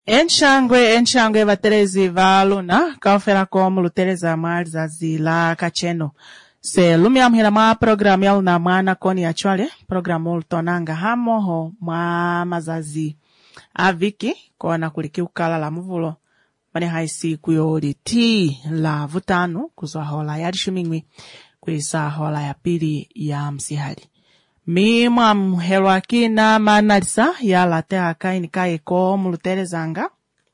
Enshangwe baterezi valuna kaofera como lutereza marza zila kacheno se lumia mhira ma programu ya una mwana koni achwale programu lutonanga hamoho mwa mazazi aviki kona kuliki ukala la muvulo mane haisi kuyori ti la vutanu kuzwa hola ya rishumingwi kuisa hola ya pili ya msihali mimwa mhelwa kina manalisa ya late akaini kaiko muluterezanga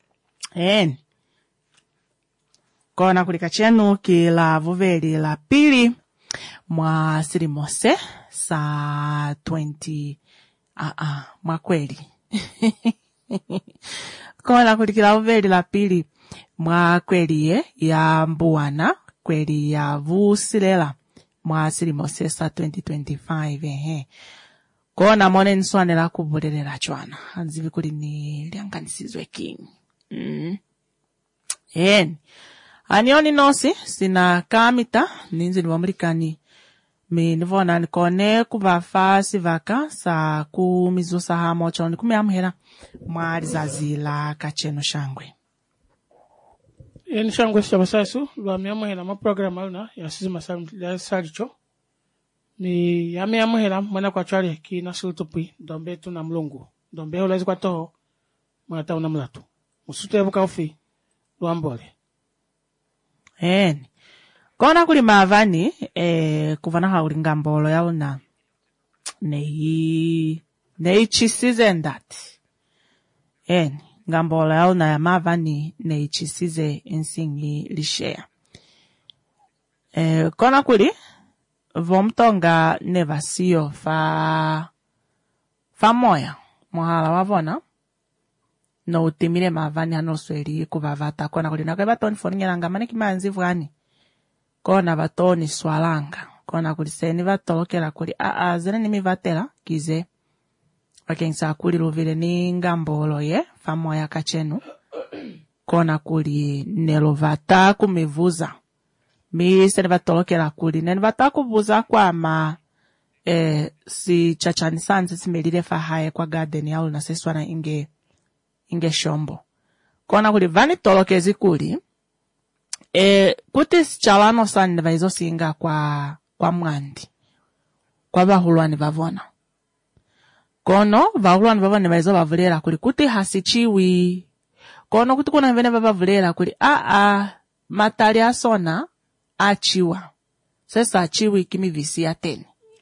kona kulika chenu kila vuveli la pili mwa sirimose sa 20 mwa kweli kona kulikila vuveli la pili mwa kweli ya mbuana kweli ya vusilela mwa sirimose sa 2025 kona mone nswanela kuvulelela chwana anzivi kuli ni lianganisizwe king anioni nosi sina kamita ninzi ni wamulikani minivona nikone kuvafa sivaka sa kumizusa hamo choni kumiamhera mwa rizazila kacheno shangwe shangwe sabasasu lwa miamhera ma program aluna ya sizima salicho ni miamhera mwana kwa chwale ki nasulutupi dombe tuna mlungu dombe ulezi kwa toho mwana tauna mlatu musute buka ufi luambole kona kuli mavani kuvana haulinga mbolo yauna nei chisize ndati ngambolo yauna ya mavani nei chisize insingi lishea kona kuli vomtonga nevasio fa moya muhala wavona no utimire mavani anosweli kuvavata kona kuli nakwe batoni foninyelanga maneki manzi vwani kona batoni swalanga kona kuli seni vatolokela kuli zene nimivatela kize wakensa kuli luvile ni ngambolo ye famoya kachenu kona kuli nelovata kumivuza mi seni vatolokela kuli neni vata kuvuza kwa ma si chachani sanzi simelile fahaye kwa garden yaulu na seswana inge shombo kona kuli vani tolokezi kuli kuti sichalano sani vaizo singa kwa mwandi kwa vahulwani vavona kono vahulwani vavona vaizo vavulera kuli kuti hasichiwi kono kuti kuna vene vavulera kuli matali asona achiwa sesa achiwi kimi visi ya teni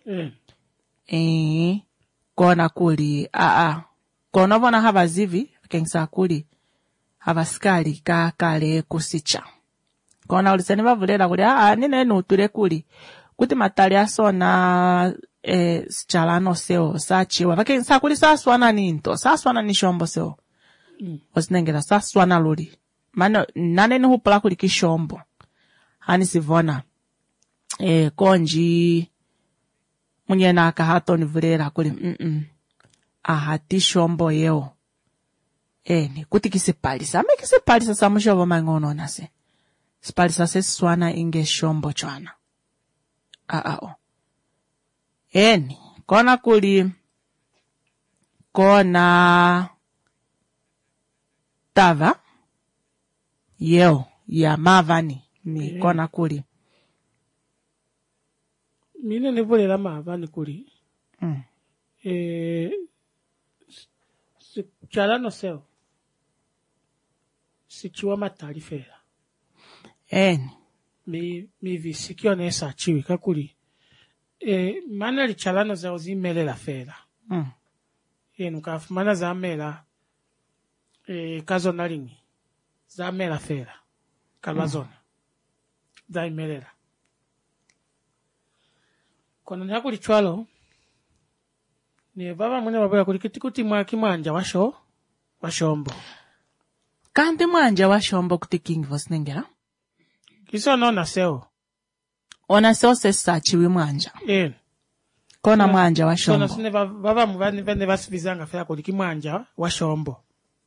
kona kuli kono vona hava zivi kensa kuli hava skali kale kusicha kona uliseni vavulera kuli nine nutule kuli kuti matali asona sichalano seo sachiwa vakensa kuli saswana ninto saswana nishombo seo osinengela saswana luli mano nane ni hupula kuli kishombo hani sivona konji munyena akahato nivulera kuli ahati shombo yeo ni kuti kisipalisa kisipalisa samushovo mangono nase sipalisa se swana inge shombo chwana kona kuli kona tava yeo ya mavani mi kona kuli mine nivulela mavani kuli chalano seo sichiwa matarifera mi visikio nesa chiwi kakuli mana li chalano zao zimelela fera nukafumana za mela kazo nalingi za mela fera kalwazona za imelela kona nakuli chwalo ni baba mwene babaya kuli kitikuti mwanja washombo kandi mwanja washombo kuti king vosnengera kiso nona seo ona seo sesa chiwi mwanja kona mwanja washombo kona sine baba mwani vende basivizanga fera kuli kimwanja washombo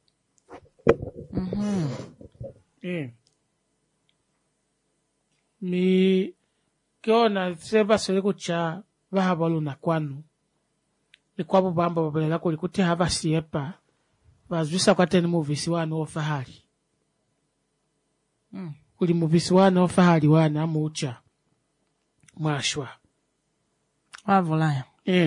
mi kiona seba sole kucha vahabaluna kwanu ni kwabo bamba babelela kuli kuti hava siepa vazwisa kwateni muvisi wanu ofahali. Kuli muvisi wanu ofahali wana amucha. Mwashwa. Wavulaya.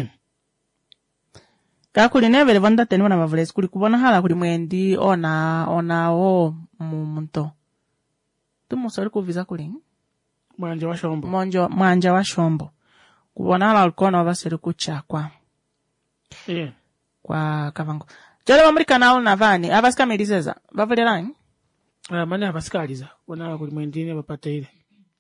Kakuli nevele vanda teni wana vavulesi kuli kubona hala kuli mwendi ona o mumunto. Tumusori kuviza kuli? Mwanja wa shombo. Mwanja wa shombo. Kubona hala ulikona wavasiri kuchakwa. Kwa kavango. Jole wamrika na ulu na vani. Avasika medizeza. Vavule rangi? Mane avasika aliza. Wana kuli mwendini wapate ile.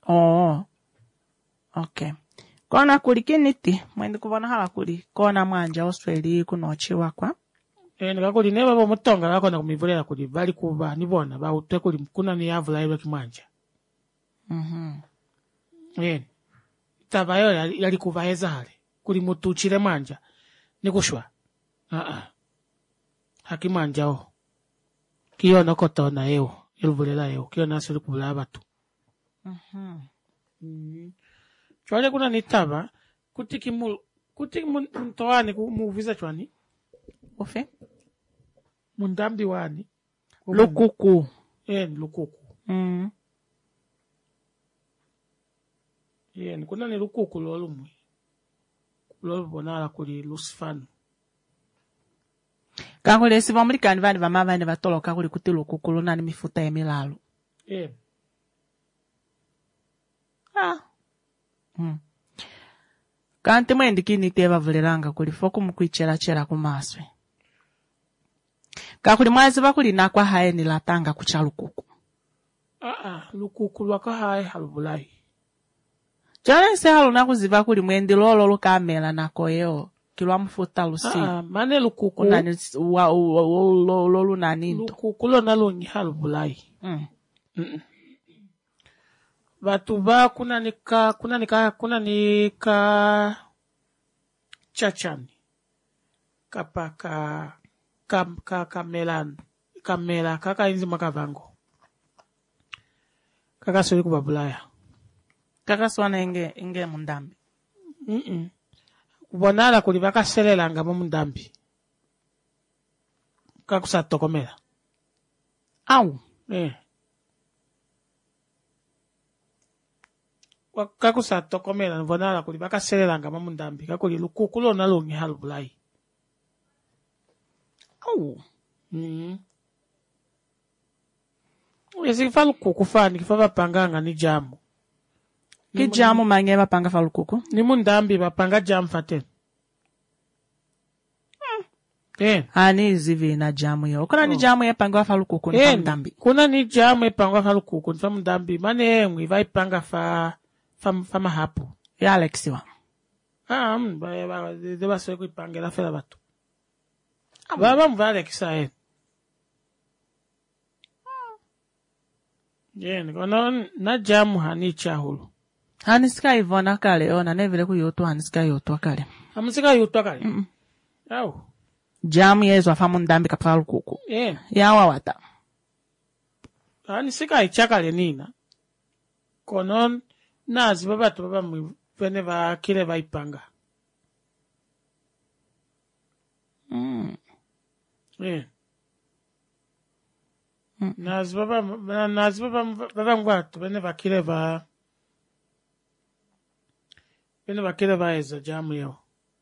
Okay. Kona kuli kiniti. Mwendi kubona hala kuli. Kona mwanja osweli kunochiwa kwa. Nika kuli neba wa mutonga lako na kumivulera kuli. Vali kuba nibona. Ba utwe kuli kuna ni avula iwe kimwanja. Tabayo yali kuva hezale. Kuli mutuchile mwanja. Nikushwa. Hakimanja o. Kiyo nokotona eo. Iluvulela eo. Kiyo nasuli kubula abatu. Chwale kuna nitaba. Kutiki mtoani kumuviza chwani. Ofe? Mundambi wani. Lukuku. Lukuku. Kuna ni lukuku lolumwe. Lolo bonala kuli Lucifano. Kakuli esi vamurikani vani vamavani vatoloka kuli kuti lukuku lunani mifuta ya milalo. Kanti mwendi kinite vavulelanga kuli foku mukwichera kumaswe. Kakuli mwazi vakuli nakwa hae nilatanga kucha lukuku. Lukuku lwaka hae halubulai. Chana isi halu nakuziva kuli mwendi lolo lukamela nako yeo. Kilwa mfuta lusi. Mane lukuku. Unani lolu naninto. Lukuku lo nalongi halubulai. Batuba kuna nika chachani. Kamela kaka inzi makavango. Kaka suri kubabulaya. Kaka swana inge mundambi. Kubonala kuli bakaselela nga mundambi. Kakusa tokomela. Au. Kakusa tokomela nvonala kuli bakaselela nga mundambi. Kakuli lukuku lo nalongi halubulai. Au. Esi kifa lukuku fani kifa bapanganga ni jamu. Ki jamu mange bapanga fa lukuku? Ni mundambi bapanga jamu faten. Ani zivi na jamu yo. Kuna ni jamu ya pangwa fa lukuku ni mundambi. Kuna ni jamu ya pangwa fa lukuku ni mundambi. Mane mwiva ipanga fa mahapu. Ya Alexiwa. Deba soe kuipangela fela batu. Baba mwa Alexa kono na jamu hani chahulu. Hanisika ivona kale ona nevile kuyoto hanisika yoto kale. Hanisika yoto kale. Au. Jamu yezo afa mundambi kapfa lukuku. Yawa wata. Hanisika ichakale nina. Kono nazi babatu baba mwene va kile va ipanga. Nazi baba mwatu bene va kile va eza jamu yo.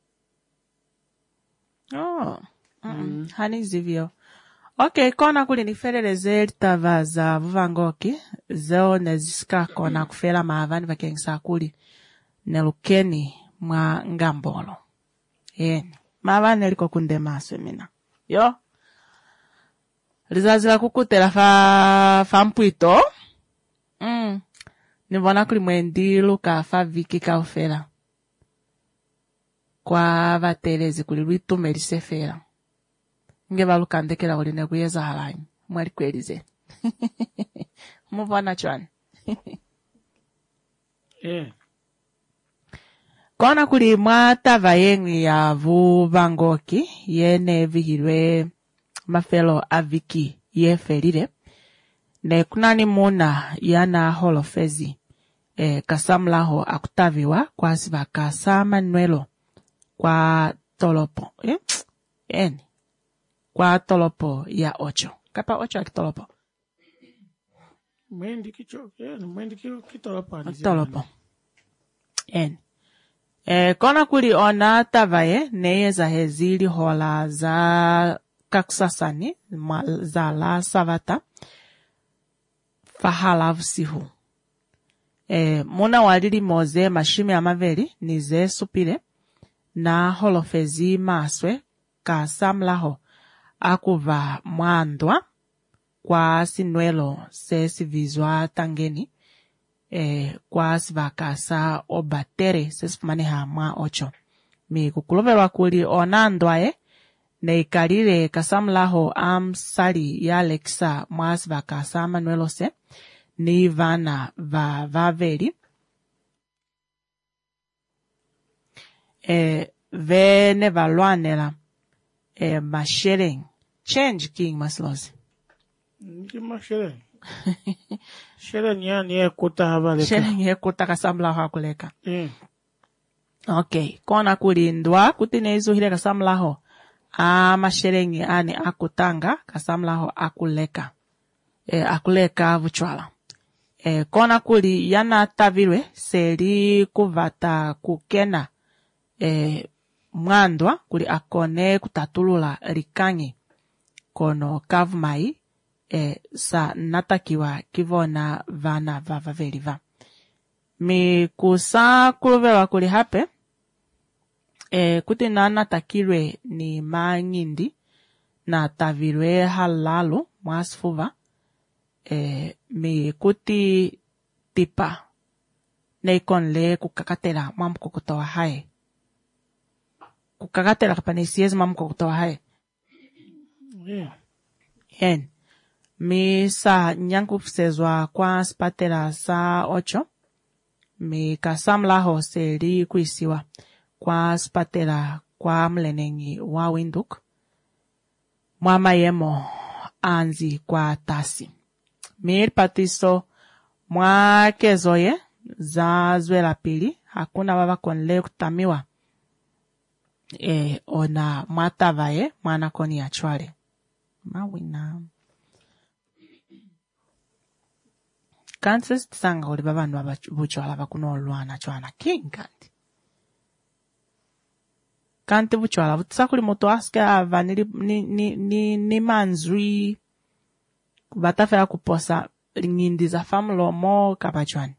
Hani zivyo. Okay, kona kuli nifereleze litavaza vuvangoki. Zeo nezisika kona kufela maavani vakengisa kuli. Nelukeni mwa ngambolo. Maavani neliko kunde maswe mina. Yo. Rizazila kukutela fa mpwito. Nivona kuli mwendi luka fa viki ka ufela. Kwa vatelezi kuli luitume lisefela. Nge valuka ndekela uline kuyeza halaini. Mwali kwelize. Muvona chwani. Kona kuli mwatava yengi ya vuvangoki. Yene vihirwe mafelo aviki yefelire. Ne kunani muna yana holofezi. Kasamlaho akutaviwa kwa siva kasama nwelo. Kwa tolopo. kwa tolopo ya 8. Kapa 8 akitolopo. Mwendi kitolopo. Tolopo. Kona kuli ona tavaye neye za hezili hola za kakusasani za la savata fahalavu sihu. Muna walili moze mashime amaveli nize supile na holofezi maswe ka samlaho akuva mwandwa kwa sinwelo se sivizwa tangeni kwa sivakasa obatere se sifumaneha mwa 8. Mi kukulovelwa kuli onandwae ne ikalile kasamlaho amsali ya lekisa mwa sivakasa manuelo se ni vana vaveli vene valwanela mashereng change king maslozi mashereng shereng ya kuta havaleka shereng ya kuta kasamla hakuleka okay kona kulindwa kutinezo hile kasamla ho mashereng ani akutanga kasamla ho akuleka akuleka vuchwala kona kuli yana tavirwe seri kuvata kukena mwandwa kuli akone kutatulula rikangi kono kavumai sa natakiwa kivona vana vavaveliva. Mi kusa kuluvelwa kuli hape kuti na natakirwe ni mangindi na tavirwe halalu mwasfuva mi kuti tipa neikonle kukakatela mwamkokotowa hae kukakatela kapanesiezi mwamkokotowa hae mi sa nyankufusezwa kwa spatela sa 8 mi kasamlaho seri kuisiwa kwa spatela kwa mlenengi wa winduk mwama yemo anzi kwa tasi mi patiso mwa kezoye za zwela pili hakuna baba konle kutamiwa ona mwatavaye mwana koni ya chwale mawina kanses tsanga uli babantu ababuchwala bakunolwana chwana king kanti buchwala butsakuli moto aske ava ni manzui batafela kuposa ngindi za famlo mo kapachwani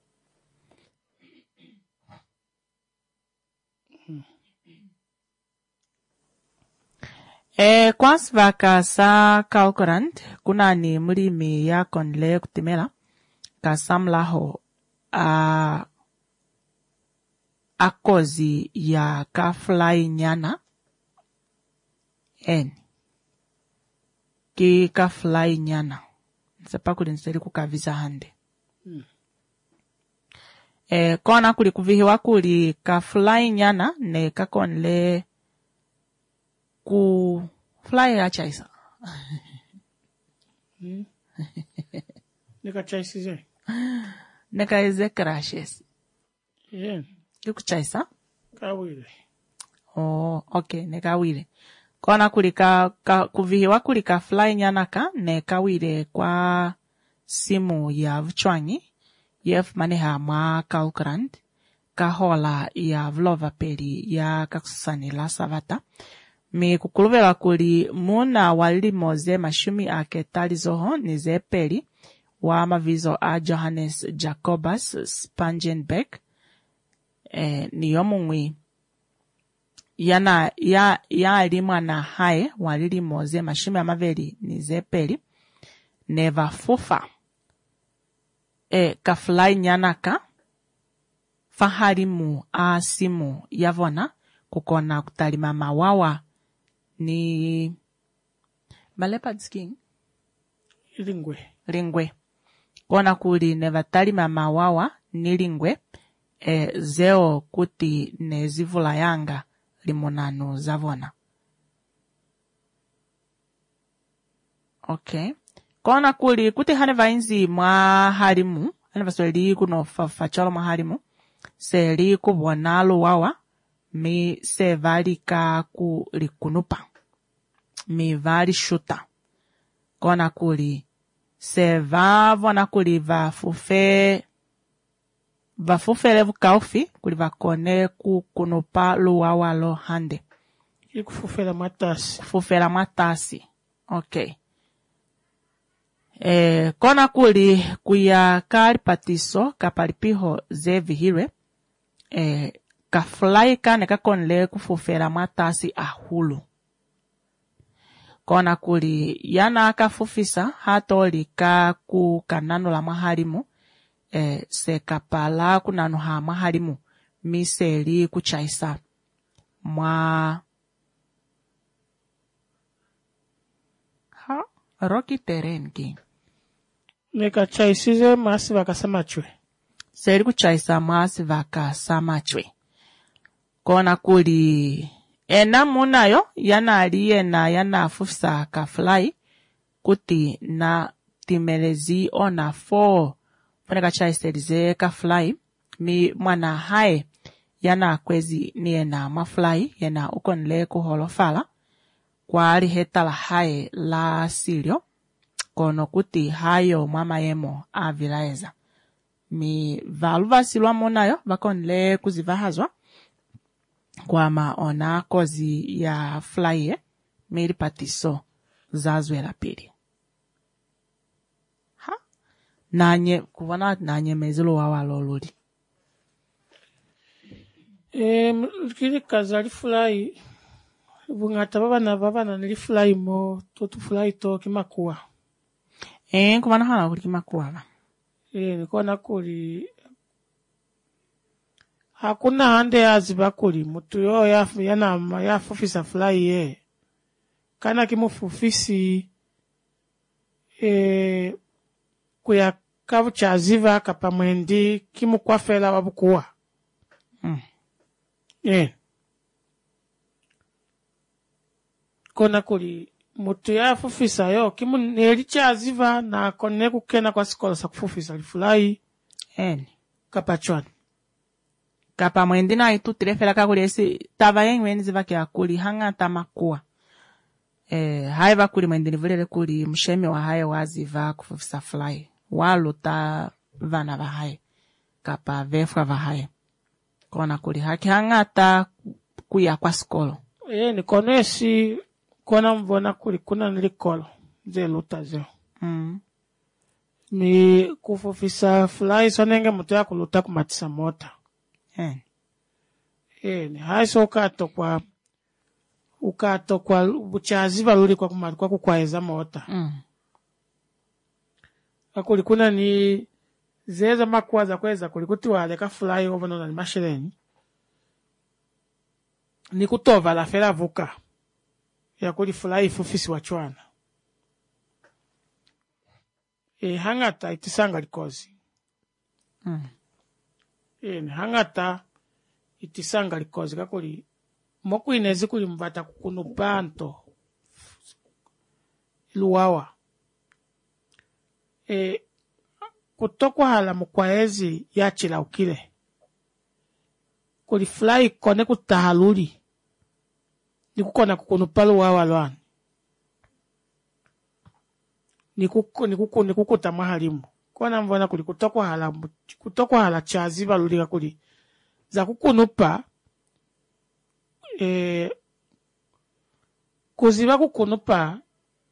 kwans vaka sa kalkorant kuna ni mlimi ya konle kutimela kasamlaho akozi ya kafly nyana ki kafly nyana sepa kuli nseri kukavisa hande kona kuli kuvihiwa kuli kafly nyana ne kakonle ku fly achaisa nika chaisize neka ize crashes yukuchaisa kawile okay neka wile kona kulika kuvihiwa kulika fly nyanaka neka wile kwa simu ya vuchwangi yef maneha mwa kalkurand kahola ya vlova peli ya kakusani la savata mi kukuluvela kuli muna walimoze mashumi ake talizoho nize peli wa mavizo a Johannes Jacobus Spangenberg ni yomungwi ya alimwa na hae walimoze mashumi amaveli nize peli neva fufa kafulai nyanaka faharimu a simu yavona kukona kutalima mawawa ni leopard skin ringwe kona kuli nevatalima mawawa ni ringwe zeo kuti nezivula yanga limonano zavona okay kona kuli kuti hane vainzi mwa harimu hane vasweli kuno facholo mwa harimu seli kubona luwawa mi sevalika ku likunupa mi vari shuta. Kona kuli se vavona kuli vafufele vukaufi kuli vakone kukunupa luwawa lo hande. Kufufela matasi. Kufufela matasi. Okay. Kona kuli kuya kari patiso kapalipiho ze vihire. Kafulai kane kakonle kufufela matasi ahulu. Kona kuli yana akafufisa hatoli ka ku kanano la mahalimu. Se kapala kunano ha mahalimu miseli kuchaisa mwa rocky terrain ki Neka chaisize masi vakasamachwe. Seli kuchaisa masi vakasamachwe. Kona kuli munayo yana aliyena yana afufisa kafulai kuti na timelezi ona 4 Funeka chaiselize kafulai mi mwana hae yana kwezi niena mafulai yana ukonle kuholofala kwa alihetala hae la silio kono kuti hayo mama yemo avilaeza mi valuva silwa monayo vakonle kuzivahazwa kwa maona kozi ya fly miri patiso zazwe la pili. Nanye kuvana nanye mezilo wawa loluli. Kili kazali fly bungata baba na nili fly mo totu fly to kimakua. Kuvana hala kuli kimakua ba. Nikona kuli hakuna hande aziba kuli mutu yo ya fufisa fly ye. Kana kimufufisi kuya kavu chaziva kapa mwendi kimu kwa fela wabukuwa. Kona kuli mutu ya fufisa yo kimu neli chaziva na kone kukena kwa sikola sa kufufisa lifulai kapa chwani. Kapa mwendi na itu tirefela kakuli esi tava yengu ziva kia kuli hanga tamakua. Haiva kuli mwendi nivulele kuli mshemi wa hae waziva kufufisa fly. Waluta vana vahae. Kapa vefwa vahae. Kona kuli haki hangata kuya kwa skolo. Ni konesi kona mbona kuli kuna nilikolo. Ze luta zeo. Mi kufufisa fly sonenge mutu ya kuluta kumatisa mota. Ni haiso ukato kwa uchaziva luli kwa kumatukwa kukwaeza mota. Akuli kuna ni zeza makwaza kweza kulikuti wale ka fly over na ni mashireni. Ni kutova la fela vuka. Ya kuli fly fufisi wachwana. Hangata itisanga likozi. Hangata itisanga likozi kakuli moku inezi kuli mbata kukunupanto luwawa. Kutokwa hala mkwaezi ya chila ukile. Kuli fly kone kutahaluli. Nikukona kukunupalu wawa luwani. Nikukuta mahalimu. Kwa mvona kuli kutokwa hala chaziva lulika kuli. Za kukunupa. Kuziva kukunupa.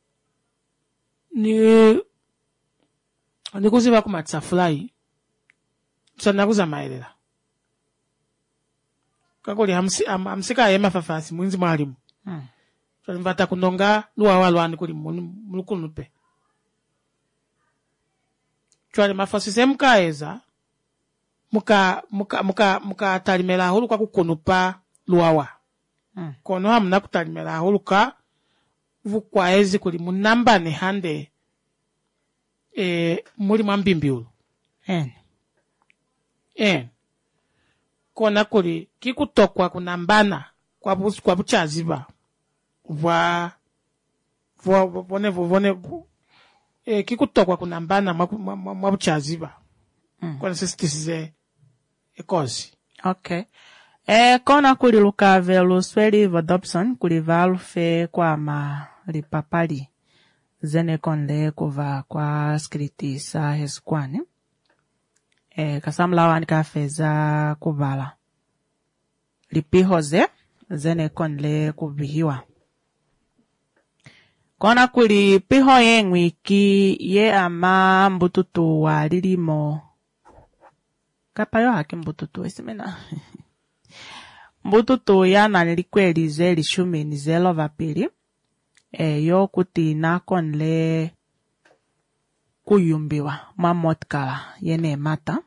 Nikuziva kumatsa fly. Sana kuza maelela. Kakuli hamsika yema fafasi mwinzi mahalimu. Mvata kunonga luwa walwani kuli mulukunupe. Chwale mafasise mkaeza. Muka talimela hulu kwa kukunupa luwawa. Kono hamna kutalimela hulu ka vukwaezi kuli munamba ni hande muri mwambimbi ulu. Kona kuli kikutokwa kunambana kwa buchaziba. Kikutokwa kunambana mwa buchaziba. Kona sisitize ekozi. Okay. Kona kuli lukave lusweli vo Dobson kuli valufe kwa ma lipapali zene konle kuva kwa skriti sa heskwani. Kasamla wani kafeza kuvala. Lipihoze zene konle kuvihiwa. Kona kuli piho yengwi ki ye ama mbututu wa lilimo. Kapayo haki mbututu esimena. Mbututu ya nalikweli ze lishumi ni zelo vapili. Yo kuti nakonle kuyumbiwa mamotkala yene mata.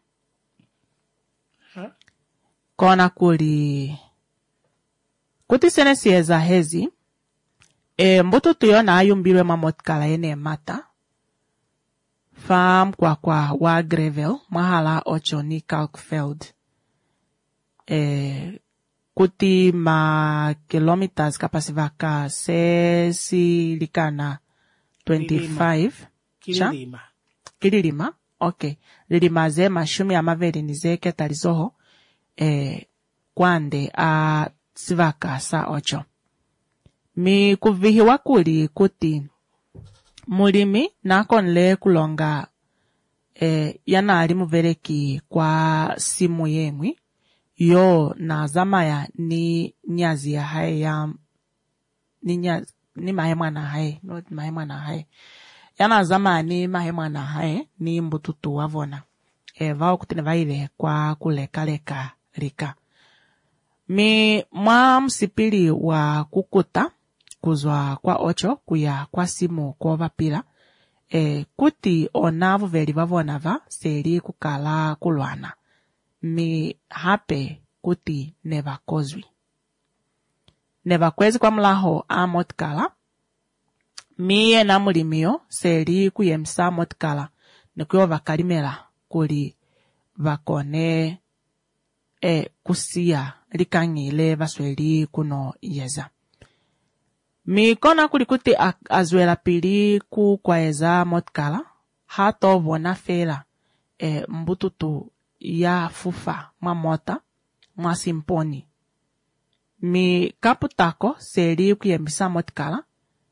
Kona kuli kuti sene sieza hezi. Mbututu yo na ayumbiwe mamotkala yene mata. Fam kwa wa Gravel, mahala 8 ni Kalkveld. Kuti ma kilometers kapasivaka sesi likana 25. Kililima. Okay. Lilima ze mashumi amaveri nize ketalizoho. Kwande a sivaka sa 8. Mi kuvihiwa kuli kuti mulimi nakonle kulonga yana ali muvereki kwa simu yengwi yo na zamaya ni nyazi ya hae ya ni mahema na hae not mahema na hae yana zamaya ni mahema na hae ni mbututu wavona vao kutine vaile kwa kuleka rika mi mwa msipili wa kukuta kuzwa kwa 8 kuya kwa simu kwa vapila kuti onavu veli vavonava seli kukala kulwana mi hape kuti nevakozwi nevakwezi kwa mlaho a motkala miye na mulimiyo seli kuyemsa motkala nikuyo vakalimela kuli vakone kusia likangile vasweli kuno yeza. Mi kona kuli kuti azwela pili ku kwaeza motkala hato vona fela mbututu ya fufa mwa mota mwa simponi. Mi kaputako seli kuyembisa motkala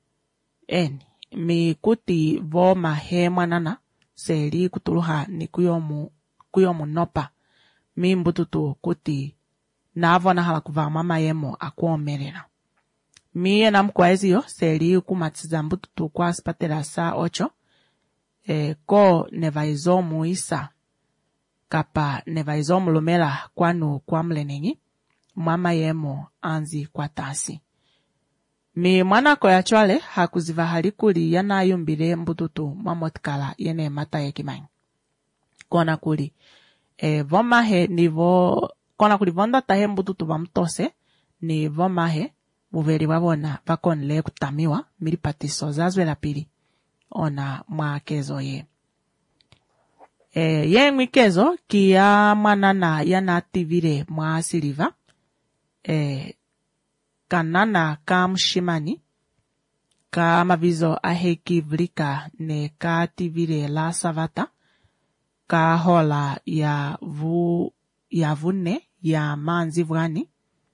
mi kuti vo mahe mwanana seli kutuluha ni kuyomu nopa mi mbututu kuti na avona hala kuva mama yemo akuomerera. Miye na mkwaeziyo seli kumatiza mbututu kwa spatela sa 8 ko nevaizomu isa kapa nevaizomu lumela kwanu kwa mlenengi mama yemo anzi kwa tasi. Mi mwana ko ya chwale hakuziva halikuli yana yumbile mbututu mamotkala yene mata yekimanyi. Kona kuli vomahe nivo kona kuli vonda tahe mbututu vamtose ni vomahe muveli wavona vakonle kutamiwa milipatiso zazwela pili ona mwakezo ye. Ye mwikezo kia manana yana ativire mwa siliva kanana kamshimani ka mavizo aheki vlika ne ka ativire la savata ka hola ya vune ya manzi vwani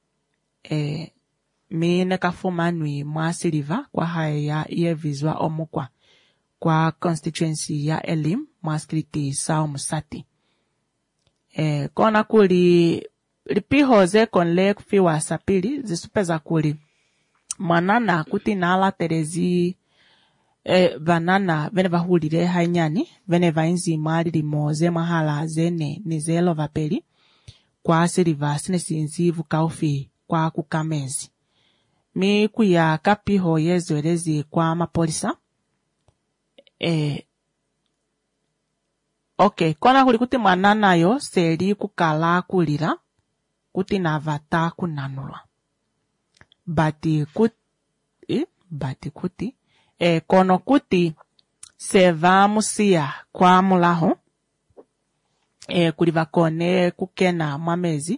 mi nekafuma nui mwa siliva kwa hae ya yevizwa omukwa kwa constituency ya Elim mwa skriti sao musati. Kona kuli lipihoze konle kufiwa sapili zisupeza kuli manana kuti nala terezi vanana vene vahulire hainyani vene vainzi mwali limoze mahala zene nizelo vapeli kwa siliva sine sinzivu kaufi kwa kukamezi. Mi kuya kapiho yezwelezi kwa mapolisa. Okay, kona kuli kuti manana yo seli kukala kulira kuti navata kunanulwa. Bati kuti kono kuti seva musia kwa mulaho kuliva kone kukena mwamezi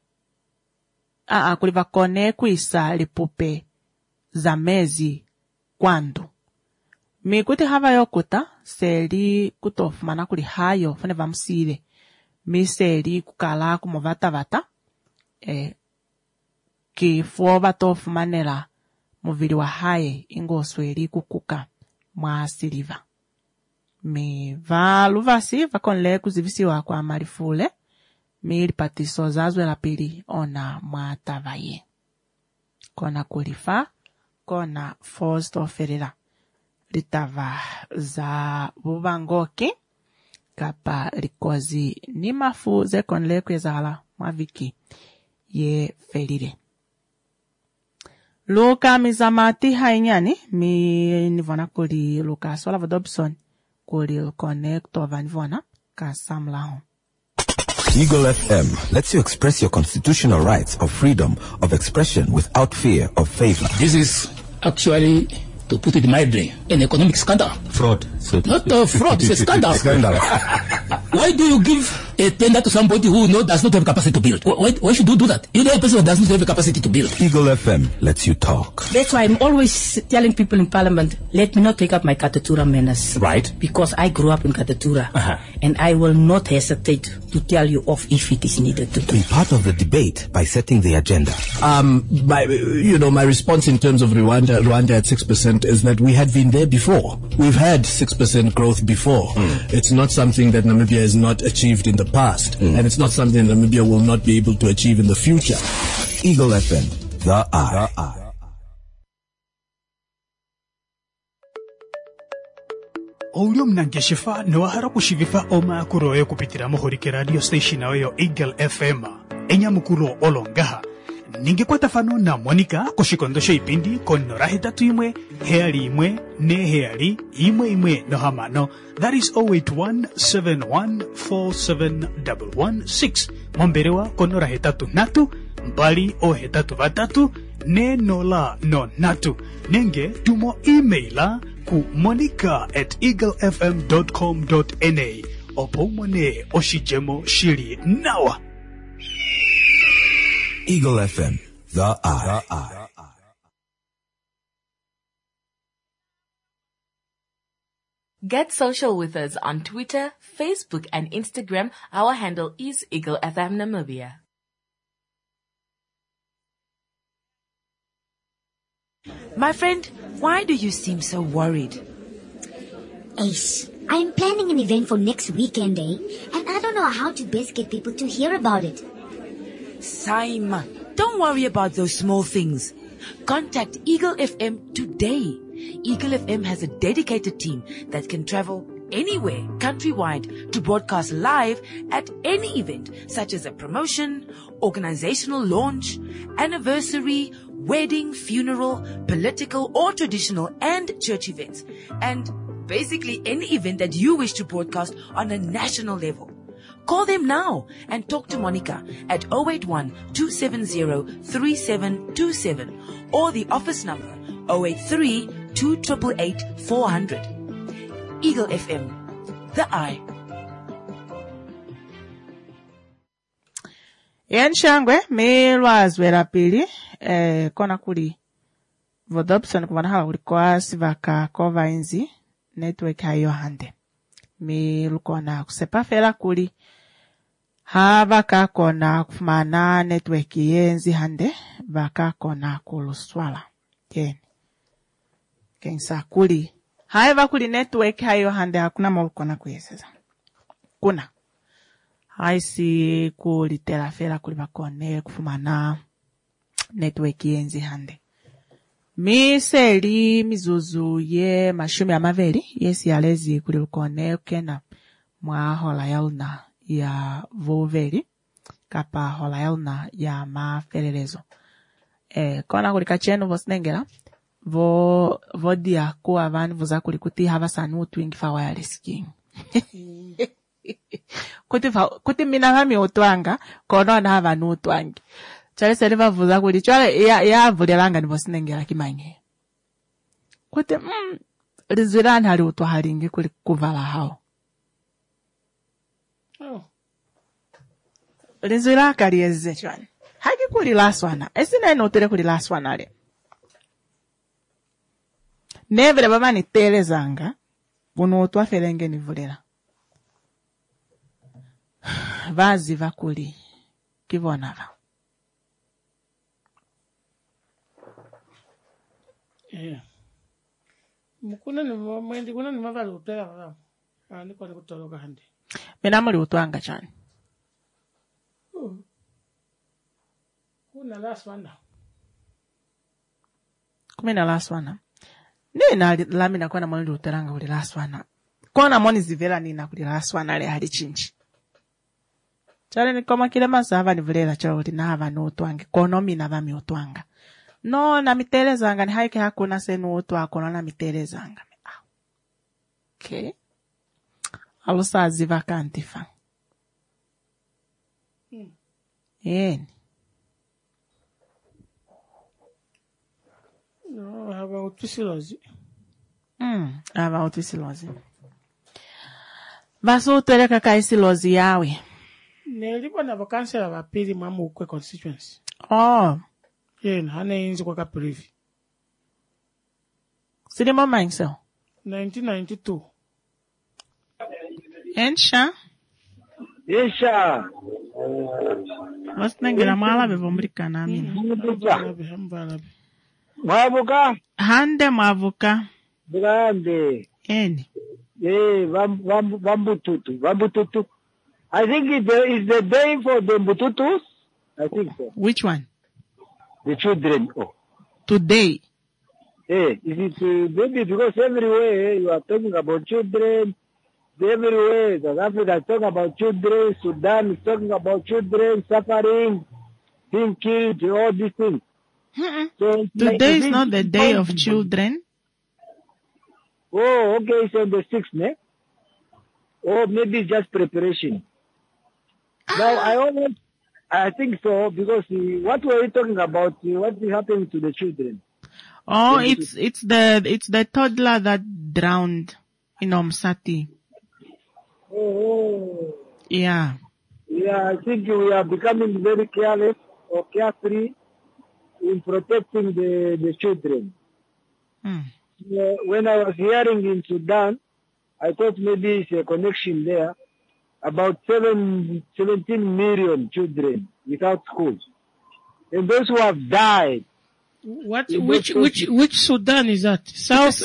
kuliva kone kuisa lipupe za mezi kwandu. Mi kuti hava yokuta seli kutofumana kuli hayo fune vamusile mi seli kukala kumovata vata kifuo vatofumanela muvili wa haye ingosweli kukuka mwa siliva. Mi valuvasi vakonle kuzivisiwa kwa marifule mi lipatiso zazwe la pili ona mwa tavaye. Kona kulifa, kona forced oferera. Litava za bubangoki, kapa likozi ni mafu ze konle kwezala maviki ye felire. Luka mizamati hainyani, mi nivona kuli Luka Sola Vodobson, kuli connecto vanivona, ka samlahon. Eagle FM lets you express your constitutional rights of freedom of expression without fear of favor. This is actually, to put it mildly, an economic scandal. Fraud. Not a fraud, it's a scandal. Why do you give a tender to somebody who does not have capacity to build? Why should you do that? You know a person who does not have the capacity to build. Eagle FM lets you talk. That's why I'm always telling people in Parliament, let me not take up my Katatura manners. Right. Because I grew up in Katatura. And I will not hesitate to tell you off if it is needed to do. Be part of the debate by setting the agenda. My response in terms of Rwanda at 6% is that we had been there before. We've had 6% growth before. It's not something that Namibia has not achieved in the past. And it's not something Namibia will not be able to achieve in the future. Eagle FM, the eye. Olyo mnangeshifa niwahara kushivifa oma kuroyo kupitira mohorike radio station oyo Eagle FM enya mukuro olongaha ningekwata fano na Monica koshikondosho ipindi konora hetatu imwe heali imwe ne heali imwe no hamano. That is 0817147116 momberewa konora hetatu natu mbali o hetatu vatatu ne nola no natu nenge tumo emaila ku monica@eaglefm.com.na opomone oshijemo shili nawa. Eagle FM, the eye. Get social with us on Twitter, Facebook, and Instagram. Our handle is Eagle FM Namibia. My friend, why do you seem so worried? Ace, I'm planning an event for next weekend, and I don't know how to best get people to hear about it. Saima, don't worry about those small things. Contact Eagle FM today. Eagle FM has a dedicated team that can travel anywhere countrywide to broadcast live at any event, such as a promotion, organizational launch, anniversary, wedding, funeral, political or traditional and church events, and basically any event that you wish to broadcast on a national level. Call them now and talk to Monica at 081-270-3727 or the office number 083-288-400. Eagle FM, the eye. Yenshangwe milwazwe la pili kona kuli Vodopson kwa hala ulikuwa sivaka kova inzi network hayo hande milukona kusepa fela kuli havaka kona kufumana network yenzi hande vaka kona kuluswala jeni kensa kuli haiva kuli network hayo hande hakuna mulukona kuyeseza kuna haisi kulitela fela kuli vakone kufumana network yenzi hande miseli mizuzu ye mashumi amaveli yesi yalezi kuli lukone kena mwa hola yauna ya voveli kapa hola yauna ya mafelelezo kona kuli kachenu vosnengela vodia kuwa vani voza kuli kuti hava sanu twingi fa wireless king kuti mina vami utwanga kono na hava nu utwangi chale seriva vuza kuli chale ya vulelanga ni vosinengela kimange kuti rizwirani hali utwa halingi kuli kuvala hao rizwira kalieze chwane haki kuli laswana esina inotere kuli laswana le nevele baba ni telezanga buno utwa felenge ni vulela vazi vakuli kivonava Mukuna ni mwendi kuna ni mavali utela wala. Niko ni kutoloka handi. Mina muli utwanga chani. Kuna last one. Kumina last one. Nina lamina kwa na muli utelanga kuli last one. Kwa na moni zivela nina kuli last one ale hali chinchi. Chale ni koma kile masava ni vulela chalo kuli na hava no utwangi. Kono mina vami utwanga. No na mitelezanga ni haike hakuna senu utwako no na mitelezanga. Okay. Alusa ziva kantifa. Yeni. No, hava utwisilozi. Hava utwisilozi. Vasu uteleka kaisilozi yawe. Nelipo na vakansela vapili mamu ukwe constituency. Oh. Yeni, hane inzi kwa kaprivi. Sinimo mainsel? 1992. Ensha? Ensha. Wasnengela mwalabe vombrika na amina. Mwavuka? Hande mwavuka. Grande. Eni. Vambututu. I think it's the day for the Mbututus. I think so. Which one? The children. Oh. Today. Is it maybe because everywhere you are talking about children, everywhere South Africa is talking about children, Sudan is talking about children suffering, being killed, all these things. So today is not the day of children. Oh, okay, it's on the 6th, ne? Or maybe just preparation. Now, I think so, because what were you talking about? What is happening to the children? Oh, it's the toddler that drowned in Omsati. Oh. Yeah. Yeah, I think we are becoming very careless or carefree in protecting the children. When I was hearing in Sudan, I thought maybe it's a connection there. About 17 million children without schools. And those who have died. Which Sudan is that? South.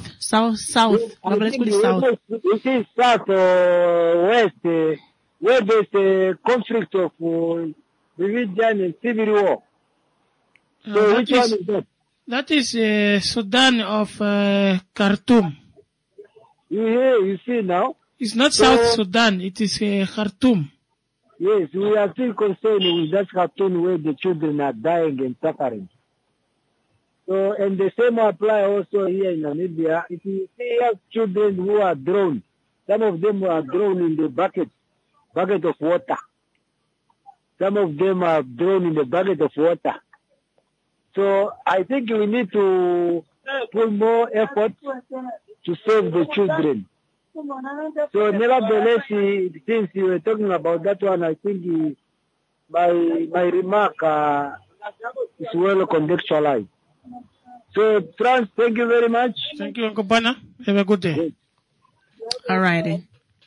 It is south or west, where there's a conflict of religion and civil war. So which one is that? That is Sudan of Khartoum. You see now? It's not South Sudan, it is Khartoum. Yes, we are still concerned with that Khartoum where the children are dying and suffering. So, and the same apply also here in Namibia. If you see children who are drowned, some of them are drowned in the bucket of water. Some of them are drowned in the bucket of water. So, I think we need to put more effort to save the children. So, nevertheless, since you were talking about that one, I think my remark is well contextualized. So, Franz, thank you very much. Thank you, Uncle Bana. Have a good day. All righty.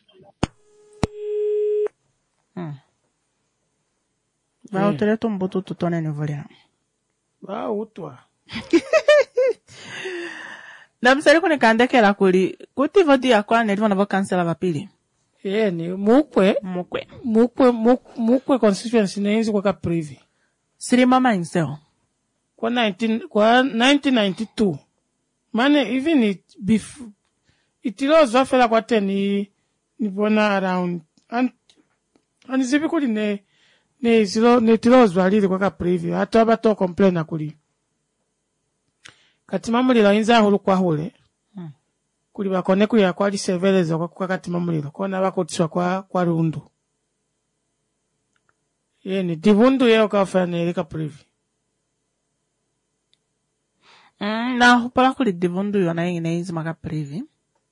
Vai utele tumbutu tutone ni volia. Ba utwa. Na msari kune kandekela kuli kuti voti ya kwa netivo na vakansela vapili. Ni mukwe constituency na inzi kwa kaprivi. Siri mama inseo. Kwa 1992. Mane even itilozo fela kwa teni ni bona around and zivi kuli ne tilozo alili kwa kaprivi. Hata abato complain na kuli. Kati mamulilo inza hulu kwa hule. Kuli bakone kuli ya kwa liseveleza kwa kati mamulilo. Kwa na bakotiswa kwa rundu. Ni divundu yeo kafaya nelika privi. Na hupala kuli divundu yona inzi maka privi.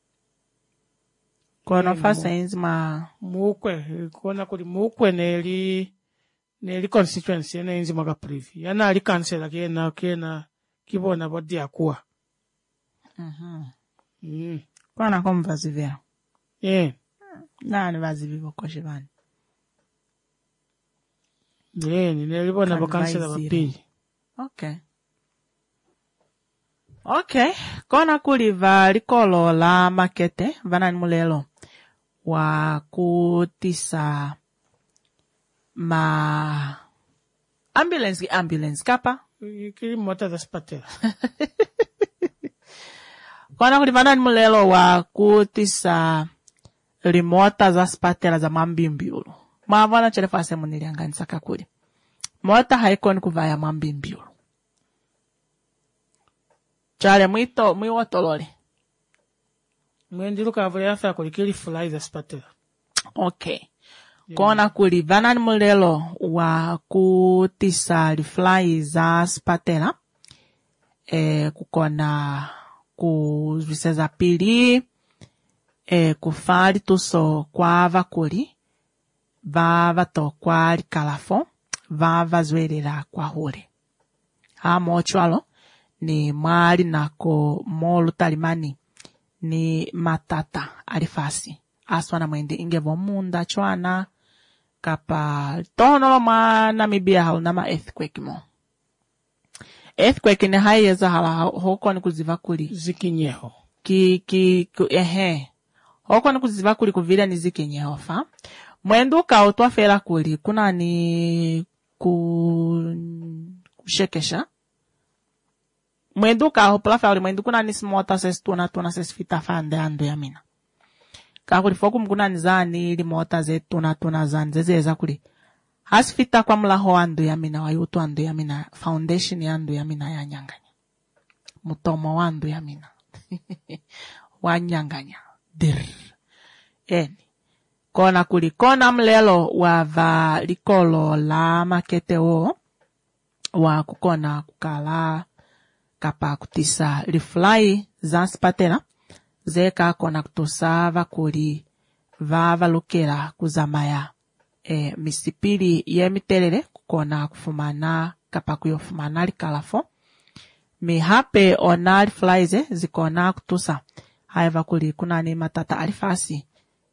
Kwa nafasa inzi ma... Mukwe. Kwa kuli mukwe neli constituency yana inzi maka privi. Yana alikansela kiena kibona bodi ya kuwa. Kwa na komu vazivia. Na ni vazivia kwa shivani. Ni nelibona bakansela bapili. Okay. Okay, kona kuliva likolo la makete vanani mulelo wa kutisa ma ambulance kapa Kili mota za spatela. kona kuliva nani mulelo wa kutisa limota za spatela za mambimbiulu mavana chelefase munilianganisa kakuli mota haikoni kuvaya mambimbiulu chale mwiwotolole Mwendiluka avule afa kulikili fly za spatela. Okay. Kona kuli vanani mulelo wa kutisa lifly za spatela kukona kuzwiseza pili kufali tuso kwa vakuli vava to kwa likalafo vava zwelera kwa hule mochwalo ni mwali nako molu talimani ni matata alifasi aswana mwende ingevo munda chwana kapa tono ma Namibia hau nama earthquake mo earthquake ni haiyeza hala hoko ni kuziva kuli zikinyeho hoko ni kuziva kuli kuvila ni zikinyeho fa mwendu kautwa fela kuli kuna ni kushekesha mwendu kaho pala fa mwendu kuna ni smota ses tuna ses fita fande ando ya mina kakuli foku mkuna ni zani limota ze tuna zani zezeza kuli hasfita kwa mlaho ando ya mina wayutu ando ya mina foundation ya ando ya mina ya nyanganya mutomo wando ya mina wanyanganya dir kona kuli kona mlelo wava likolo la makete wo wa kukona kukala kapa kutisa lifly za spatela zeka kona kutosa vakuli vava lukela kuzamaya misipili ye mitelele kukona kufumana kapa kuyofumana likalafo mihape ona lifly zikona kutusa haiva kuli kunani matata alifasi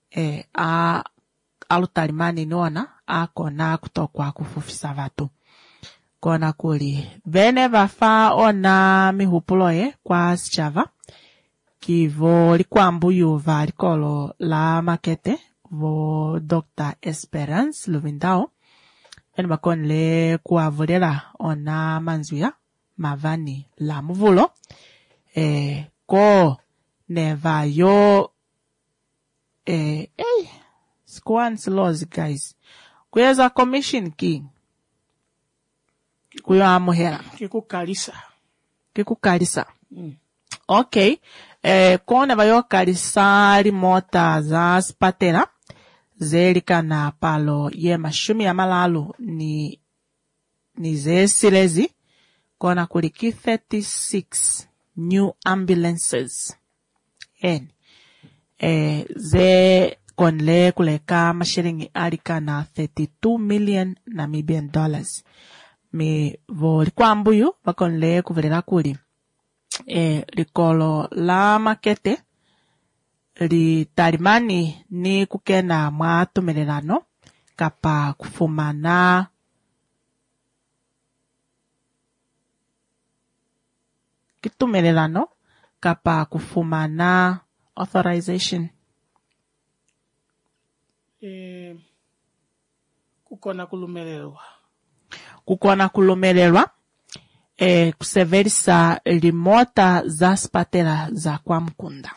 alutalimani niona akona kutokwa kufufisa vatu kona kuli vene vafa ona mihupuloye kwa sichava kivo likwambu yuva likolo la makete vo Dr. Esperance Luvindao eni bakonle kuavulela ona manzuya mavani la muvulo ko neva yo squans laws guys kuyeza commission king kuyo amuhera kikukalisa okay kone bayo kalisa limota za spatela zelikana palo ye mashumi ya malalu ni zesilezi kona kuliki 36 new ambulances ze konle kuleka mashiringi alikana 32 million Namibian dollars me vo likwambuyu bakonle kuvelera kuli likolo la makete litalimani ni kukena mwa tumelelano kapa kufumana kitumelelano kapa kufumana authorization kukona kulumelelwa kuseverisa limota za spatela za kwa mkunda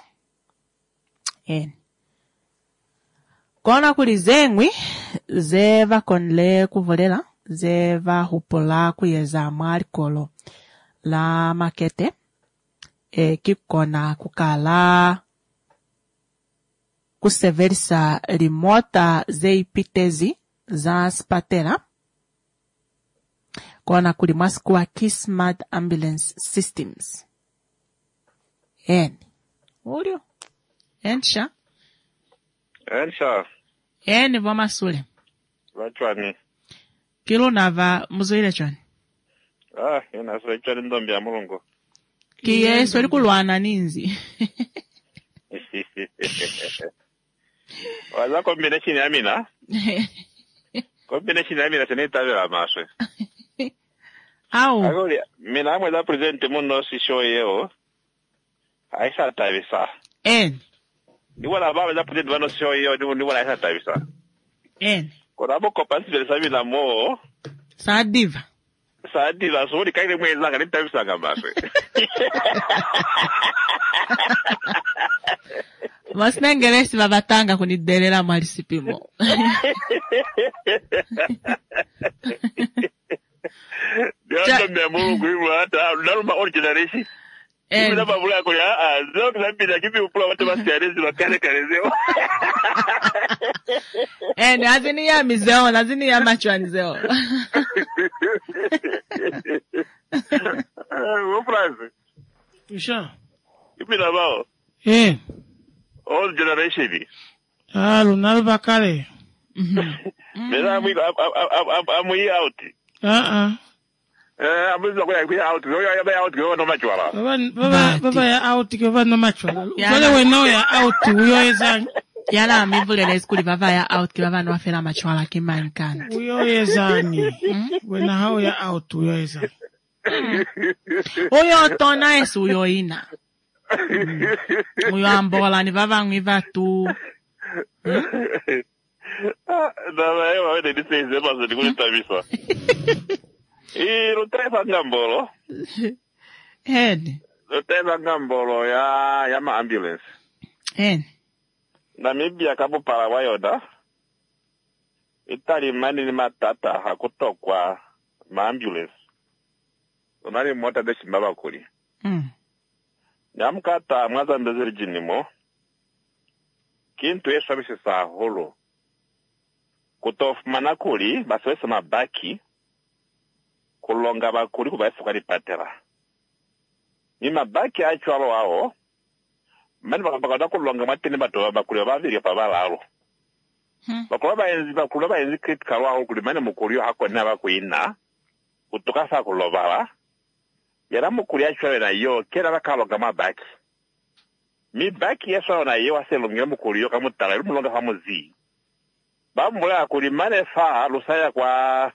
kona kuli zengwi zeva konle kuvolela zeva hupola kuyeza mwalikolo la makete kikona kukala kuseverisa limota zeipitezi za spatela kona kuli mwasikuwa Kismart ambulance systems ulio ensha voma sule vachwani kilo nava muzoile chwani ina swechwani ndombi ya mulungu kiye sweli kulwana ninzi waza combination ya mina combination ya mina senitavela maswe au agoli mina amwe da presente muno si show yeo Aisha tabisa. Ni wala baba za puti dwano sio hiyo ni wala aisha tabisa. Kwa boko pasi vile sabi na mo. Saadiva so ni kaile mwezi langa ni tabisa ngambase. Masnengeresi babatanga kuniderera malisipimo. Ndio ndio Mungu hivyo hata naluma originalisi. Ndio babula kwa zao tunapita kipi upula watu basiarezi wakale kalezeo. Nazini ya mizeo, nazini ya machwani zeo. Upraze. Isha. Ipi na bao? All generation. Lunal bakale. Mera amu out. Amuza kwa out. Yo ya out go no machwala. Baba ya out go no machwala. Wale wenao ya out uyo eza. Yala amivule na skuli baba ya out ki baba no afela machwala kimankana. Uyo eza ni. Wena hao ya out uyo eza. Uyo tona esu uyo ina. Uyo ambola ni baba ngiva tu. Dava eu avete di sei sema di questa vista. Lo treva ngambolo. Lo treva ngambolo ya ma ambulance. Namibia kapo Paraguayoda. Itali mani ni matata hakutokwa ma ambulance. Onari mota de shimbaba kuli. Nyamkata mwaza mbezeri jinimo. Kintu services sa holo. Kutof manakuli baswesa mabaki kulonga bakuli kubaefuka lipatera. Ni mabaki achwalo wao. Mani bakabakada kulonga matini batowa bakuli babiri pabalalo. Bakuli baenzi critical wao kuli mani mukuli hako naba kuina. Utukasa kulobala. Yara mukuli achwalo na yo kera bakalonga mabaki. Mi baki yeso na yo aselonga mukuli yo kamutala lumulonga hamuzi. Bamula kulimane fa lusaya kwa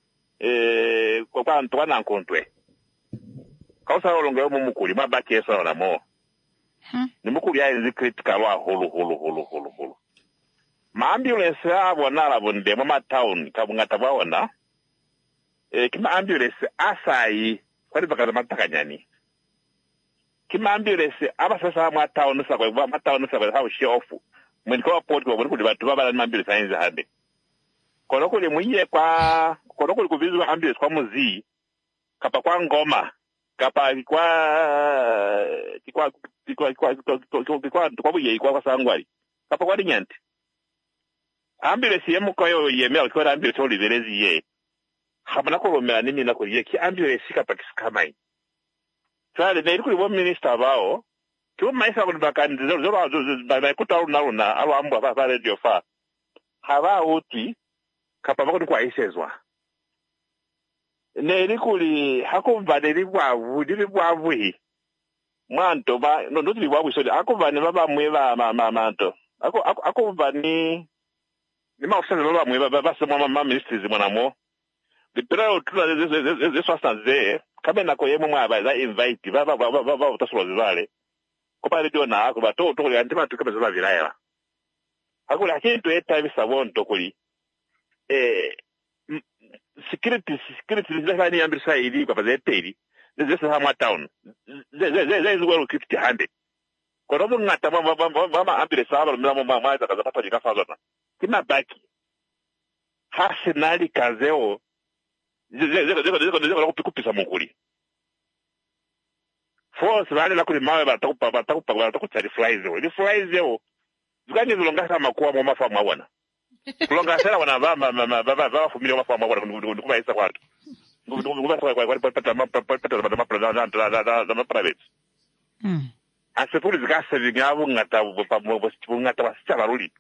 Antoine Nkontwe. Kausa olonga mu mukuli mabaki yeso na mo. Ni mukuli ya enzi critical wa holo. Ma ambulance abona labonde mama town kabungata bawona. Kima ambulance asai kwali bakaza matakanyani. Kima ambulance abasasa ma town sakwe ma town sakwe ha shofu. Mwendiko port kwa kuli batu baba na ambulance ainze hande. Kono kuli mwiye kwa kono kuli kuvizwa ambulance kwa muzi kapa kwa ngoma kapa kwa buye kwa sangwari kapa kwa nyante ambulance yemu koyo yemela kwa ambulance oliverezi ye hamana ko romela nimi na ko ye ki ambulance kapa kiskamai twale ne kuli bo minister bao tu maisa ko bakandi zo ba kuta una alo ambo ba radio fa haba uti kapa bako kwa isezwa ne likuli hakumva delibwavu hi mwanto ba no delibwavu so akumva ne baba mweba manto akumva ni maofisa baba mweba baba sema mama ministers mwanamo dipera tula ze swasanze kabe nako yemo mwaba za invite baba utasolo zale ko pale dona ako bato to kuli antima tukabe za viraya akula kintu eta bisabonto kuli security zile ni ambisa ili kwa zeteli zese hamwa town zeze well equipped hande kwa sababu ngata mama ambile saba mama za pata jikafa zona kina baki hasenali kazeo zeze kupisa mukuli force wale la kuli mawe batakupa flies yo zikani zilonga sama kwa mama famu wana kulonga sera wana baba familia wa famu wana ndikuba isa kwatu ndikuba kwa pata private asepuli zikasa vingavu ngata wasichana ruli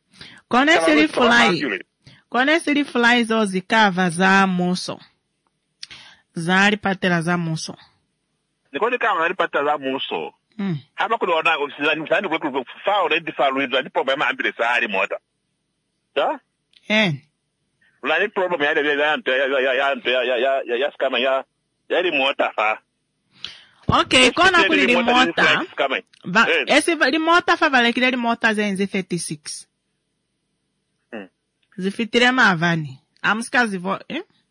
kone siri fly zo zikava za muso zari patela za muso nikoni kama zari patela za muso hapa kunaona usizani kwa fao ready for reason ni problem ambile sahari moda ta ni problem ya skama ya remote fa Okay, kona kuli limota. Esi limota favalekile limota zenzi 36. Zifitire mavani. Amuska zivo,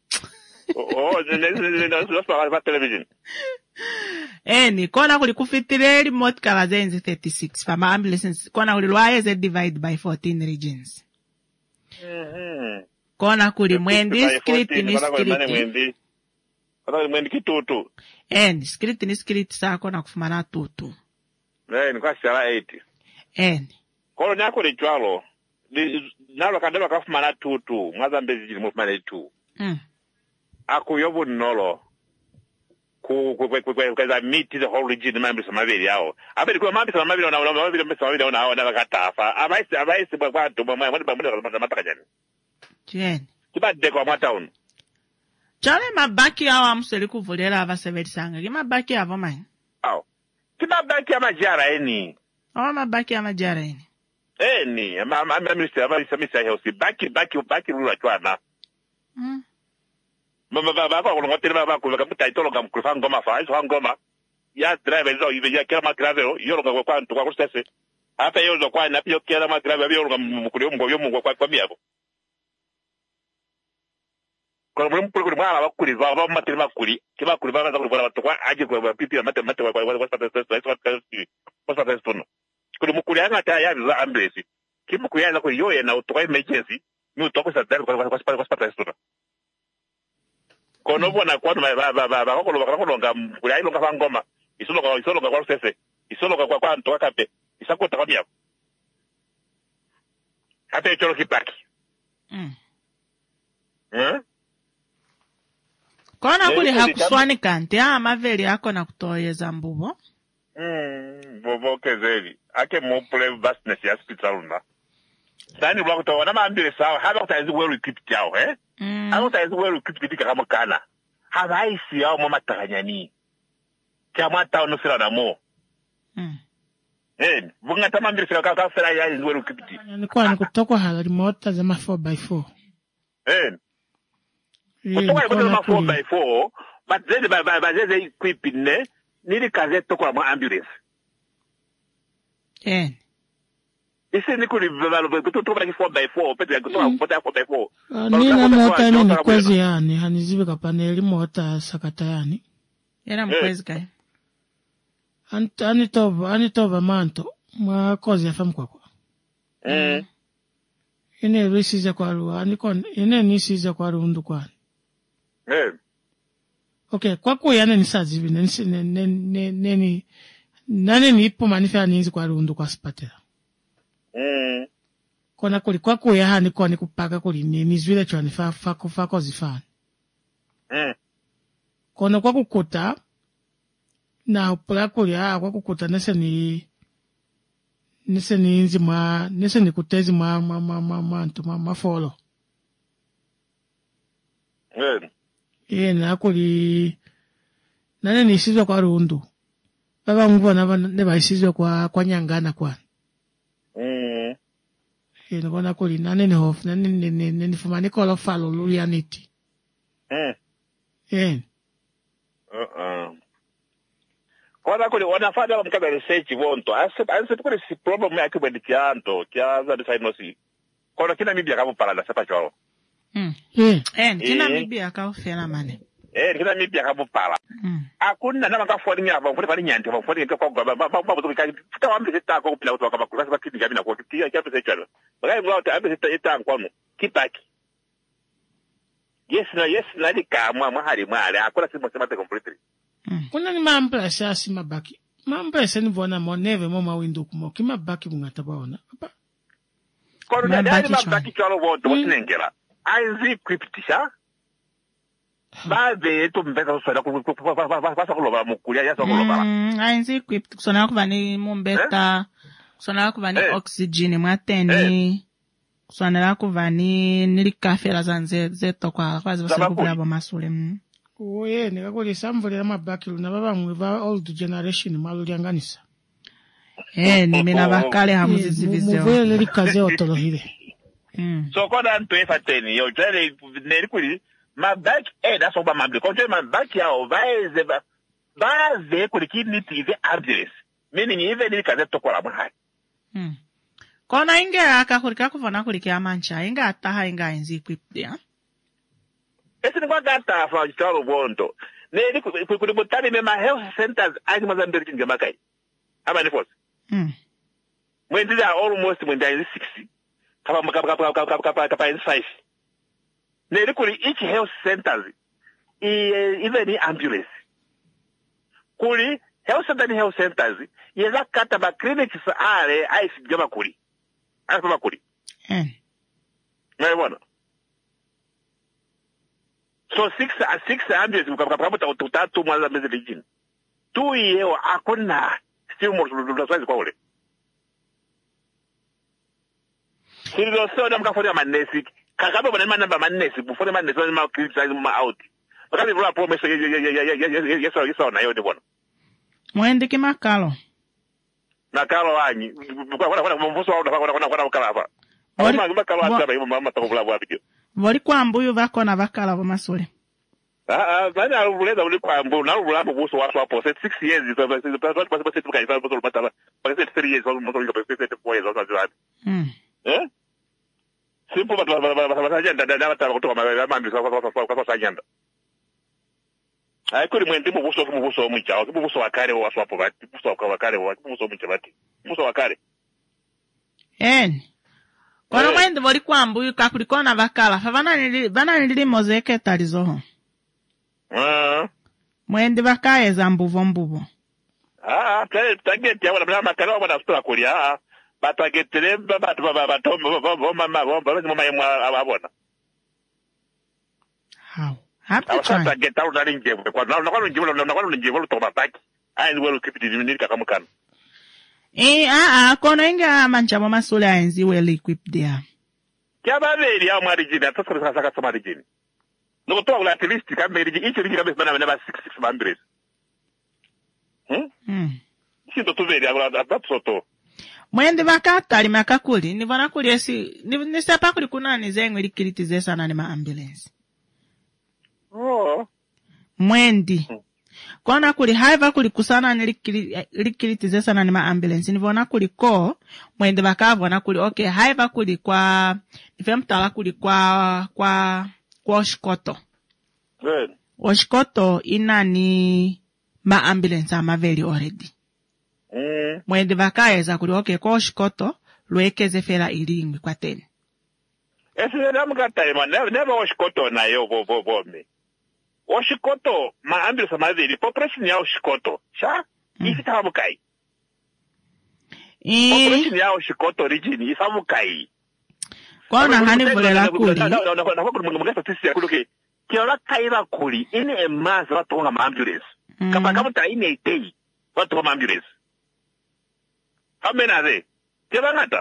va television. Eni, kona kuli kufitire limota kala zenzi 36. Fama ambulance, kona kuli lwaye ze divide by 14 regions. Kona kuli mwendi, script ni script. Kona mwendi kitutu. Eni, script ni script saa kona kufumana tutu. Eni, kwa shala 80. Eni. Kolo nyako ni chwalo. Nalo kandema kafumana tutu. Mwaza mbezi jini mufumana tu. Aku yobu nolo. Kweza miti the whole region mambi samavili yao. Abedi kwa mambi samavili wana wakatafa. Abaisi kwa watu mwani mataka jani. Jeni. Kibade kwa mwataunu. Chale mabaki yawa mseli kuvulera ava seveti sanga. Kima baki yavo mani? Ao. Kima baki ya majara eni. Awa mabaki ya majara eni. Eni. Amisa heusi. Baki rula chwana. Baba kulonga tele baba kulonga mutaito longa mkulfa ngoma fa iso ngoma ya driver zo ibe ya kila magrave yo longa kwa ntu kwa kustese hapa yo zo kwa na pio kila magrave yo longa mkulio mungo kwa miabo kwa mpulo mala bakuli baba matele makuli kiba kuli baba za kulibona batokwa aje kwa pipi mate kwa pasa stono kuli mukuli anga ta ya za ambulance kimuku ya ko yo na utokwa emergency ni utokwa sa dal kwa pasa stono kono bona kwanu ba kolonga kulai longa fangoma isologa kwa sese isologa kwa ntoka kape isakota kwa miako hata ichoro kipaki kona kuli hakuswani kante maveli yako na kutoyeza mbubo bobo kezeli ake mopule vastness ya spitaluna dani bwa kutowa maambile sawa haba kutazi well equipped yao Ano tayo well equipped kama kana. Habaisi yao mama takanyani. Kama tao no sila na mo. Bunga tamambile sila kaka sila ya well equipped. Nilikuwa nikutokwa halali mota zama 4x4. Kutoka zama 4x4, but zedi ba zedi equipped ne nili kaze tokwa ma ambulance. Isi ni kuli kutoka 4x4 pete kutoka 4x4. Nina mota ni kwezi yani hanizibe kapaneli mota sakata yani. Yana mkwezi kai. Anitova manto mwa kozi ya famu kwa. Ine risiza kwa ruwa ine nisiza kwa rundu kwa. Okay, kwa kuyane nisazibi nani nipo manifa ninzi kwa rundu kwa spatela. Kona kuli kwa kuya hani kwa ni kupaka kuli nizwile chwani fako zifani. Kona kwa kukuta na upula kuli kwa kukuta nese ni kutezi ma follow. Na kuli nane nisizwa kwa rundu. Baba nguwa neba isizwa kwa nyangana kwa. Kona kuli nane ni hofu nane nifumani kola falo lulianiti. Kona kuli wanafanya mkaba research wonto. Anse kuli si problem ya kubedi kianto. Kia za diagnosi. Kona kina mibia kamu parada sepa chwalo. Kina mibia kamu fena mane. Kina mibia kamu para. Akuna na makafoni nyaba. Mfuni pali nyanti. Mfuni kwa babu fita wambi sita kwa kupila kutoka bakula. Sasa kiti jamina kwa kia pese chwalo. Bagai mwata ambi sita kwanu. Kipaki. Yes na di kama mahali mwale. Akuna si mwasemate completely. Kuna ni mampla shasi mabaki. Mampla shani vona moneve moma windu kumo. Kima baki mungata baona. Kono ndani mabaki chwalo woto wasinengela. Ainzi equipped Babe to mbeza kusona kwasa kuloba mukulia yasa kuloba. Ainzi equipped kusona kuvani mumbeta. Kusona kuvani oxygen mwateni. Kusona kuvani nilikafela zanze zeto kwa zibasa kubulaba masule. Oye nikakuli samvule mabaki luna baba mwiva old generation malulianganisa. Nimena bakale hamuzizivizeo. Muvele likaze otolohile. So koda ntu efateni yo jere nelikuli mabaki that's what mabaki konje mabaki yao vaeze baze kulikinitize ambulance meaning even ikaze tokola mahali kona inge akakulika kuvona kulika mancha inga ataha inga inzi equipped ya ese ni kwa gata fa chalo bondo ne kuli botani me ma health centers ayi mazambiri kinga kai aba ni force when they are almost when they are 60 kapa 5 ne kuli each health centers even the ambulance kuli health centers yeza kata ba clinics ale aisi jama kuli asema kuli mbona so 6 ambulance mkapata utatu mwanza mezi lijini tu yeo akona still mwazo kwa ule silo so mkafanya manesi kakabe bwana namba manesi bufone manesi ma clinics ma out bakati vula promise yeso na yodi bwana mwende kimakalo nakalo wanyi kwa mvuso wa wakala hapa makalo hapa mama takuvula bwabyo voli kwambuyu vakona vakala vomasule bana aluleza uli kwambu na ulamba buso waso hapo 6 years basi tukaisa buso matala basi 3 years buso basi 4 years basi simple bagenda ndaba kutoka mambi kwa sajanda kuri mwende mu buso mwichao buso wakare waso hapo bati buso wakare buso mwicha bati buso wakare kono mwende voli kwambu kakulikona vakala fa vana nili mozeke talizoho mwende vakaeza mbuvo target ya wana makala wana stola kulia batagetere abona happy trying get out that inje kwa nakalo nje to bataki ai welo kipiti ni kakamukana kono inga manchamo masule aenzi well equipped ya kya babeli ya mwarijini atasaka saka samarijini no to la at least kamberiji ichi ringi kabisa bana 6 bambres sindo tuveri agora atsoto mwende vakatali makakuli nivona kuli esi nisepa kuli kunani zengwe likilitize sana ni maambulance mwendi kona kuli haiva kuli kusana ni likilitize sana ni maambulance nivona kuli ko mwende vakavona kuli okay haiva kuli kwa nifemtala kuli kwa oshikoto oshikoto inani maambulance amaveli already mwende vakaeza kuli okay kwa oshikoto lwekeze fela ilingwi kwa teni esi namukataima never oshikoto nayo bome oshikoto maambulance amaveli population ya oshikoto sha isitamukai population ya oshikoto region isamukai kona hani vulela kuli nakona statistic kuluke kiora kaiba kuli ini emazi watonga maambulance kapakamuta ini eitei watonga maambulance how many are they kebangata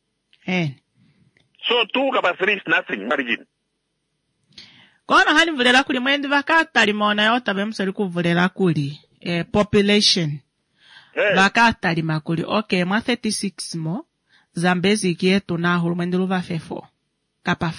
so two kapasiri nothing margin kona hani vulela kuli mwende vakatali mona yota bemsali kuvulela kuli population vakatali makuli okay mwa 36 mo zambezi kietu na hulu mwende luva 4 kapa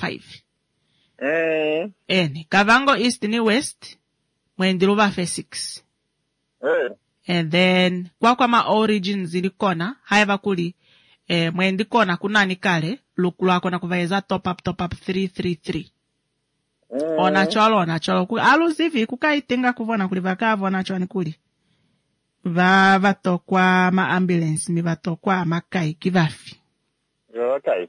5 kavango east ni west mwende luva 6 and then kwa ma origins ilikona haiva kuli mwende kona kunani kale lukulako na kuvaeza top up 333 onacholo aluzivi kukaitenga kuvona kuli vakavona chwani kuli vatokwa ma ambulance mi vatokwa makai kivafi okay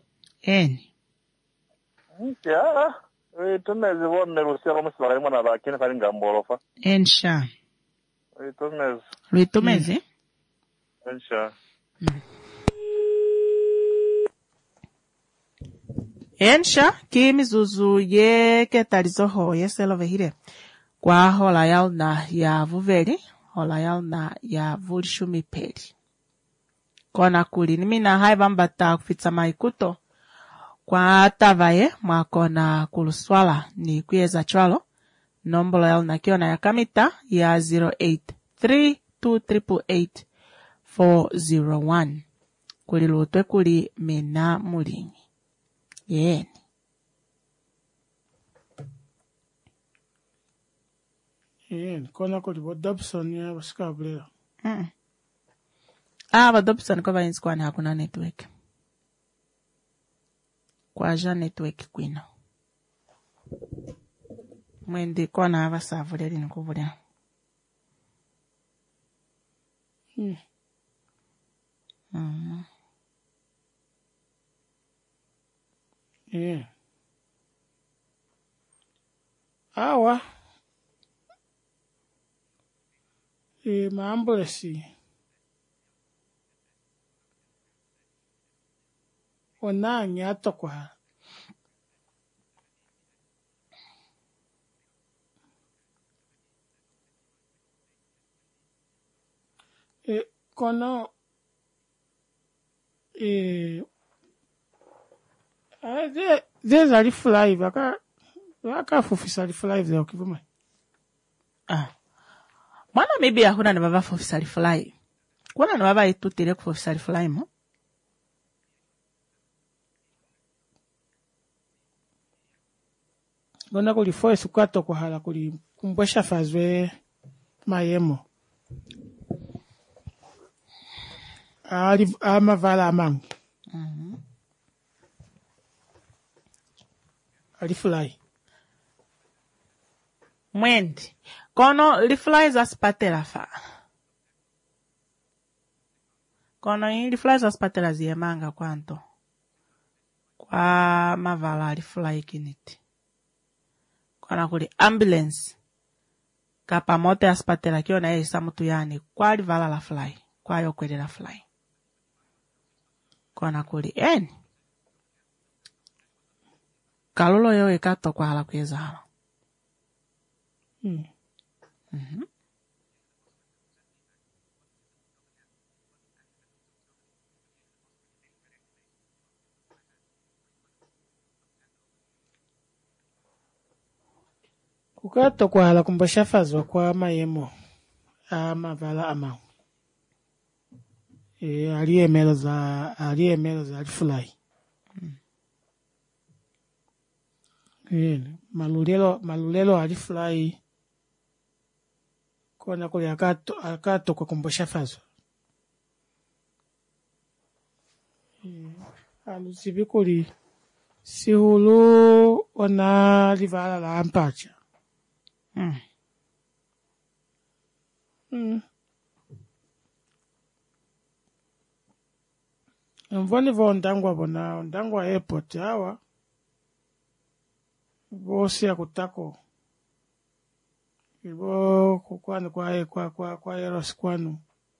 tumezi vone rusira musibara mwana bakene kali ngambolofa ensha Luitumezi ensha ensha kimizuzu yeketalizoho yeselovehile kwa hola yauna ya vuveli hola yauna ya vulishumipeli kona kuli nimina haiva mbata kufitsa maikuto kwa tavaye mwakona kuluswala ni kuyeza chwalo nombolo yauna kiona ya kamita ya 0832888401 kuli lutwe kuli mina mulingi yeni Kona kuli bo Dobson ya basikabulera. Ba Dobson kwa vainzi kwani hakuna network. Kwa ja network kwina. Mwende kona abasavulera nkubulera. Awa. Maambulesi. Ona nyato kwa. Kono there's a leaf live. Aka fufisa leaf live there ukivuma. Mwana maybe hakuna na baba fufisa leaf live. Kuna na baba itutire kufufisa leaf live mo. Gona kuli force kwato kwa hala kuli kumbwesha fazwe mayemo. Amavala amangi. Alifly. Mwendi. Kono lifly za spatela fa. Kono lifly za spatela ziyemanga kwanto. Kwa mavala lifly kiniti. Kono kuli ambulance. Kapa mote ya spatela kio na ye samutu yani. Kwa livala la fly. Kwa yokwede la fly. Kono kuli Kalolo yo ekato kwa hala kweza hala. Kukato kwa hala kumbasha fazwa kwa mayemo. Amavala amau. Aliyemelo za alifly. Malulelo alifly. Kona kuli akato kwa kumbasha fazwa. Alusibi kuli sihulu ona livala la ampacha. Mvoni vo ndangwa airport hawa. Bosi ya kutako. Ibo kukwanu kwa eros kwanu.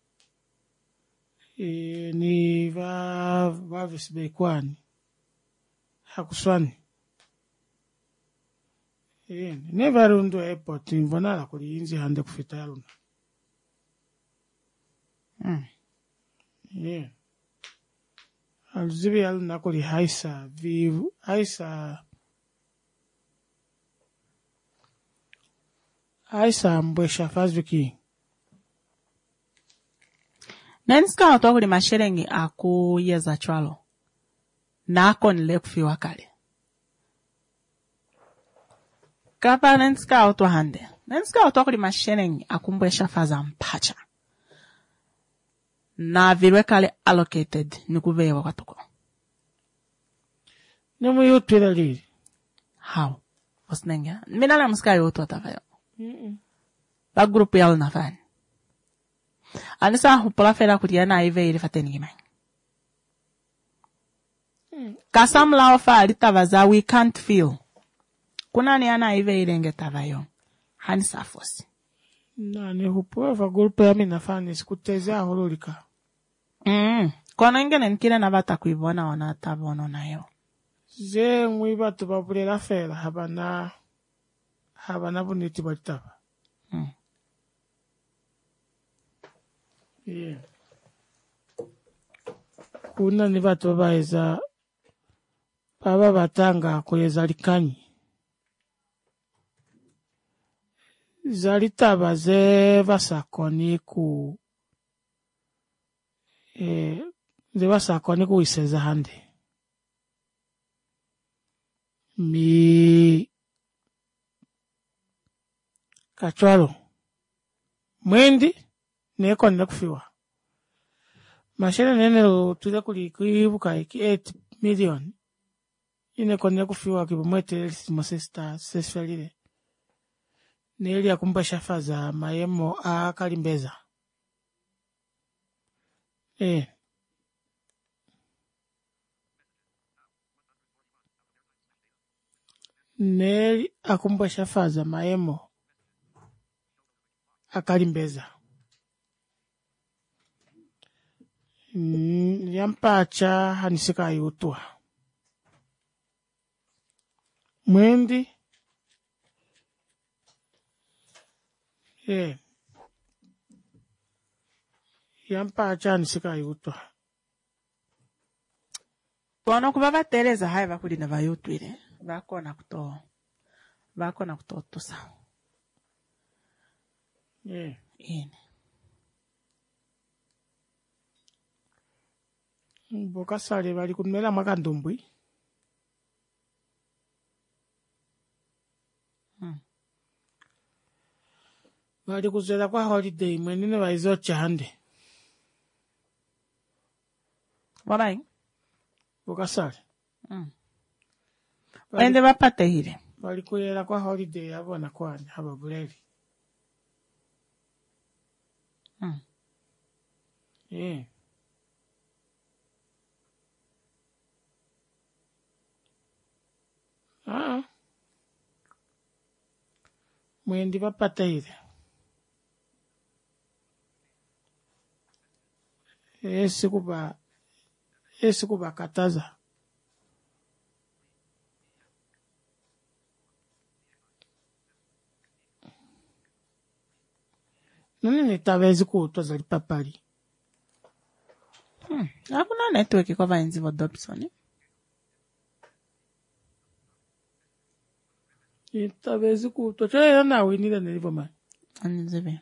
Ni vavisbe kwani. Hakuswani. Never rundu airport mvonala kuli inzi hande kufita yaluna. Aluzibi yaluna kuli haisa vivu. Haisa mbwesha fazwiki. Nenska watu kuli masherengi aku yeza chwalo. Nako nile kufiwa kale. Kapa nenska watu hande. Nenska watu kuli masherengi aku mbwesha faza mpacha. Na virwe kale allocated nikuwe wakatuko. Nemu yutu ila lili. How? Osnenga. Minala msika yutu watafayo. Ba grupo yalo na fan. Anisa hupula fera kutiana ive ili fateni gimai. Kasam lao fa alitawaza we can't feel. Kuna ni ana ive ili ngetavayo. Hanisa fosi. Nani hupula fa grupo ya minafani sikutezea hululika. Kono ingene nkile na bata kuibona wana tabono na yo. Ze mwiba tubabulela fera habana buniti bataba. Kuna ni batu babaeza baba batanga kuyeza likanyi. Zalitaba ze basakoni ku ze basakoni ku iseza hande. Mi kachwalo Mwendi neko nile kufiwa. Mashine nene lo tuja kulibuka iki 8 million. Ine kone kufiwa kibu mwete mosesta sesfalile. Neli ya kumpa shafaza mayemo akalimbeza. Neli akumpa shafaza mayemo akalimbeza. Yampacha hanisika yutua. Mwendi yampacha hanisika yutua. Bono kuba bateleza hai bakulina bayutwire bakona kutotosa. Bokasale bali kunmela makandumbwi. Bali kuzela kwa holiday mwenine baizo chande. Wabai? Bokasale. Wende bapate hile. Bali kuyela kwa holiday yabo na kwani haba buleli. Mwendi bapate hile. Esi kuba kataza. Nani nitawezi kutoza lipapali? Hakuna network kwa vaenzi wa Dobson. Nitawezi kutoza na winile nilivo man. Anizebe.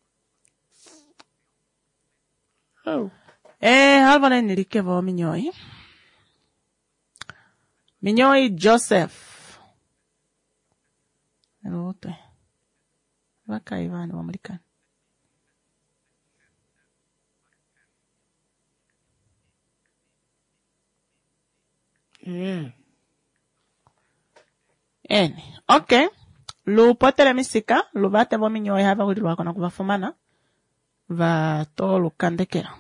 Halvana nilikevo Minyoi. Minyoi Joseph. Elote. Waka Ivani wa Marekani. Okay. Lu potele misika, lu bate bo Minyoi hava kuli wako na kuvafumana. Va to lukandekera.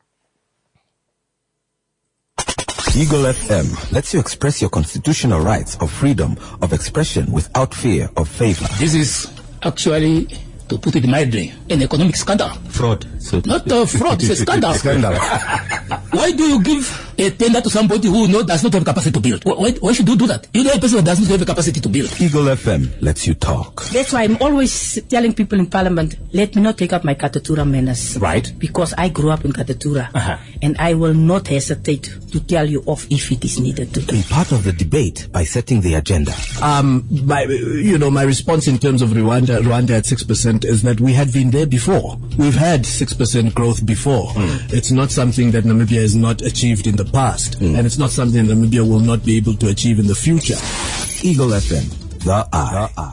Eagle FM lets you express your constitutional rights of freedom of expression without fear of favor. This is actually, to put it mildly, an economic scandal. Fraud. So not fraud, it's a scandal. Why do you give a tender to somebody who does not have capacity to build? Why should you do that? You know a person who does not have a capacity to build. Eagle FM lets you talk. That's why I'm always telling people in Parliament, let me not take up my Katatura manners. Right. Because I grew up in Katatura. And I will not hesitate to tell you off if it is needed to. Be part of the debate by setting the agenda. My response in terms of Rwanda at 6% is that we had been there before. We've had 6% growth before. It's not something that Namibia has not achieved in the past. And it's not something Namibia will not be able to achieve in the future. Eagle FM, the eye.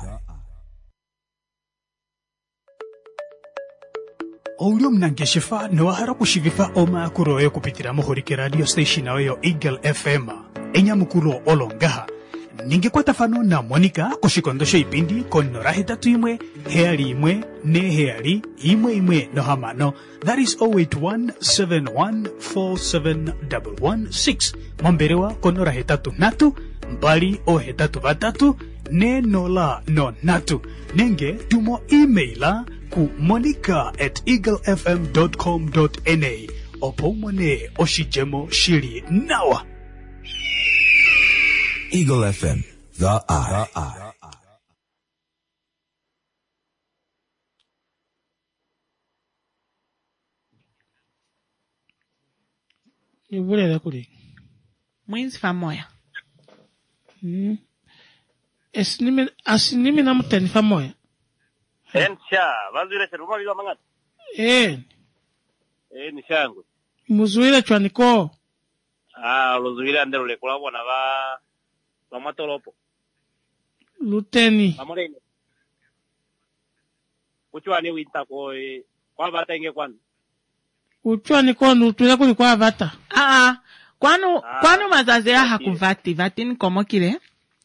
Oulio mnangeshifa nwahara kushivifa oma kuroyo kupitira muhurike radio station ayo Eagle FM enya mukuro olongaha ninge kwa tafano na Monica kushikondosha ipindi konora hetatu imwe heali imwe ne heali imwe no hamano. That is 0817147116 Momberewa konora hetatu natu mbali o hetatu batatu ne nola no natu nenge tumo emaila ku monica@eaglefm.com.na opomone oshijemo shiri nawa. Eagle FM, the eye. Yubule kuli. Mwinzi famoya. Asinimi na muteni famoya. Ensha, wazile cheruma biwa mangati. Ni shangu. Muzuile chwaniko. Luzuile andelo lekula wana wa matolopo. Luteni. Amorene. Uchwani winta kwa vata inge kwanu. Uchwani kono tule kuli kwa vata. Kwanu mazazea hakuvati, vati ni komo kile.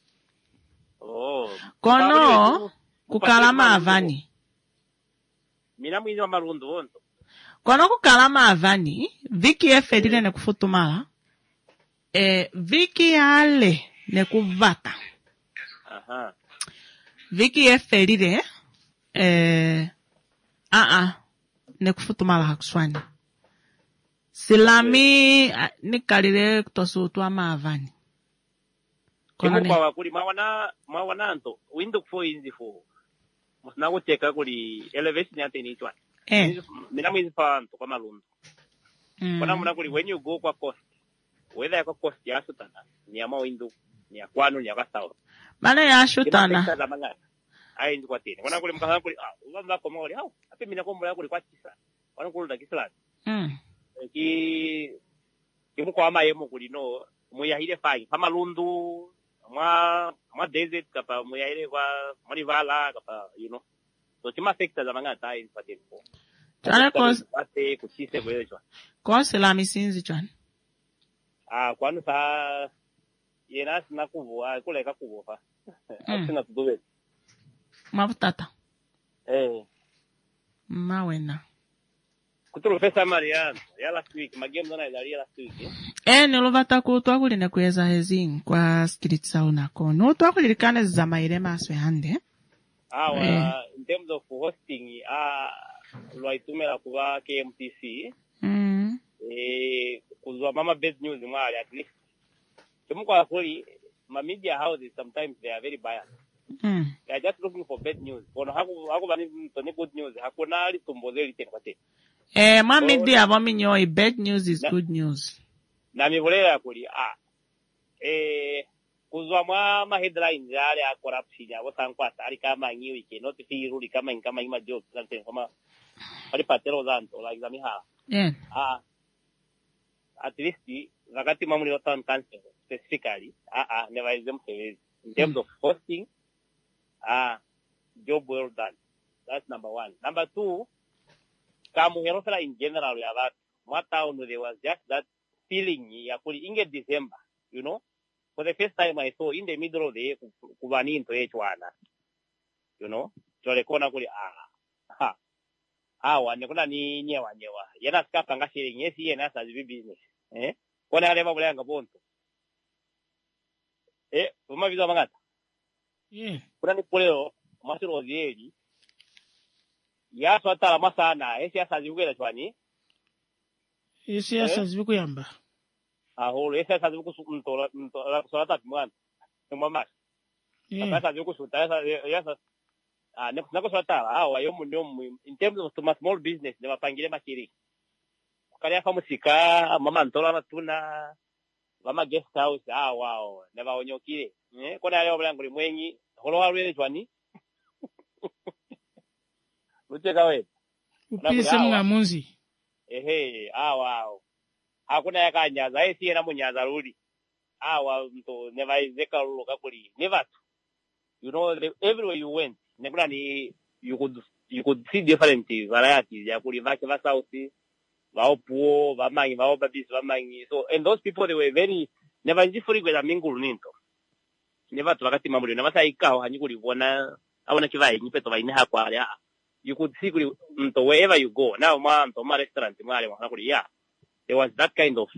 Kono, kukalama avani. Mina mwizi wa marundu onto. Kono kukalama avani, viki eferile ne kufutumala. Viki ale ne kuvata. Aha. Viki eferile, ne kufutumala hakuswani. Silami nikalile kutosutu ama avani. Kono kwa wakuli mawana anto window kufo inzi fo. Musina kucheka kuli elevation yate ni chwani. Mina mwizi pa anto kwa malundu. Kona muna kuli when you go kwa coast. Whether kwa coast ya sutana ni ama window ni ya kwanu ni ya south. Bana ya sutana. Ai ndi kwa tini. Kona kuli mkasa kuli uwamba kwa mwali hao. Ape mina kwa mwali kuli kwa chisa. Wana kuli dakisla. Kimu kwa ama yemo kuli no muyahile fai. Pama lundu mwa desert kapa muyahile kwa marivala kapa so chima sector za manga tai pateni ko. Chana ate kuchise kwa hiyo. Kwa selami sinzi chwana. Kwanu sa yena sina kuvua kuleka kuvufa. Sina tuduwe. Mabutata. Mawena. Kutulu pesa Mariano, ya last week, magame dona ya last week. Nilovata kutuwa kuli ne kueza hezing kwa skilitsa unako. Nutuwa kuli likane zamaire maswe hande. In terms of hosting, luaitumela kuwa KMTC. Kuzwa mama best news mwari at least. Kimu kwa kuli, ma media houses sometimes they are very biased. They are just looking for bad news. Kono haku bani mtoni good news. Hakuna litumboze tena kwa tena. Ma media waminyo bad news is good news. Na mivolera kuli kuzwa ma headlines yale ya corruption ya wasankwasa ali kama nyiwi ke not firu kama ima job something kama ali patelo zanto like zamiha. At least wakati mamuli wa town council specifically never is them in terms of hosting job well done. That's number one. Number two, Kamuherofela in general, we have that. What town there was just that feeling, in December, for the first time I saw in the middle of the year, Kubani into H1, so the corner kuli, wanekuna ni nyewa. Yana skapa nga sharing, yes, yana as business. Kona aleva bulanga bonto. Umavizo mangata. Kuna ni poleo, masiro zieli, ya swatala masana, esi asazibuke chwani. Esi asazibuke yamba. Holo, esi asazibuke mtola swata pimwana. Mama. Asazibuke swata, yasa, nako swatala, yomu, in terms of small business, nema pangile mashiri. Kaya famusika, mama ntola na tuna, mama guest house, wow, never onyokile. Kona leo blango mwenyi, holo halwe chwani. Ucheka wewe. Upise mwamunzi. Wow. Hakuna yakanyaza, esi na munyaza rudi. Mto never izeka rulo kuli. Never. Everywhere you went, nekuna ni you could see different varieties. Ya kuli vake va south, va opuo, va mangi, va obabis, va mangi. So and those people they were very never different with a mingulu ninto. Never to wakati mamuli. Never say ikao hanyukuli vona. Awana kivai nipeto va inaha kwa ya. You could see wherever you go. Now, ma restaurant, there was that kind of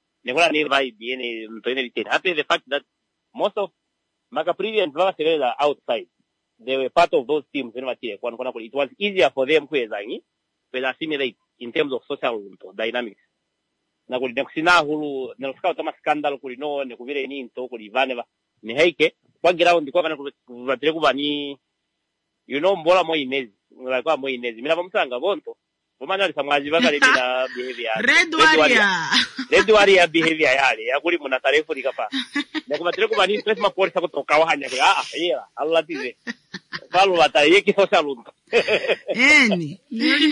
vibe. After the fact that most of Macapri and Vavasere are outside, they were part of those teams. It was easier for them to assimilate in terms of social dynamics. Nakusina hulu, nakuska tama scandal kulino, nekuvile ni into kulivaneva, ni heike, kwa ground kwa kuvatire kubani, mbola mo inezi. Kwa mo inezi mina bamusanga bonto bomanya ali samwaji bakale bila behavior red warrior behavior yale yakuli muna tarefu likapa nakubatire kuba ni stress mapolisa kutoka wahanya yeah Allah tize balu bataye ki social lunto nili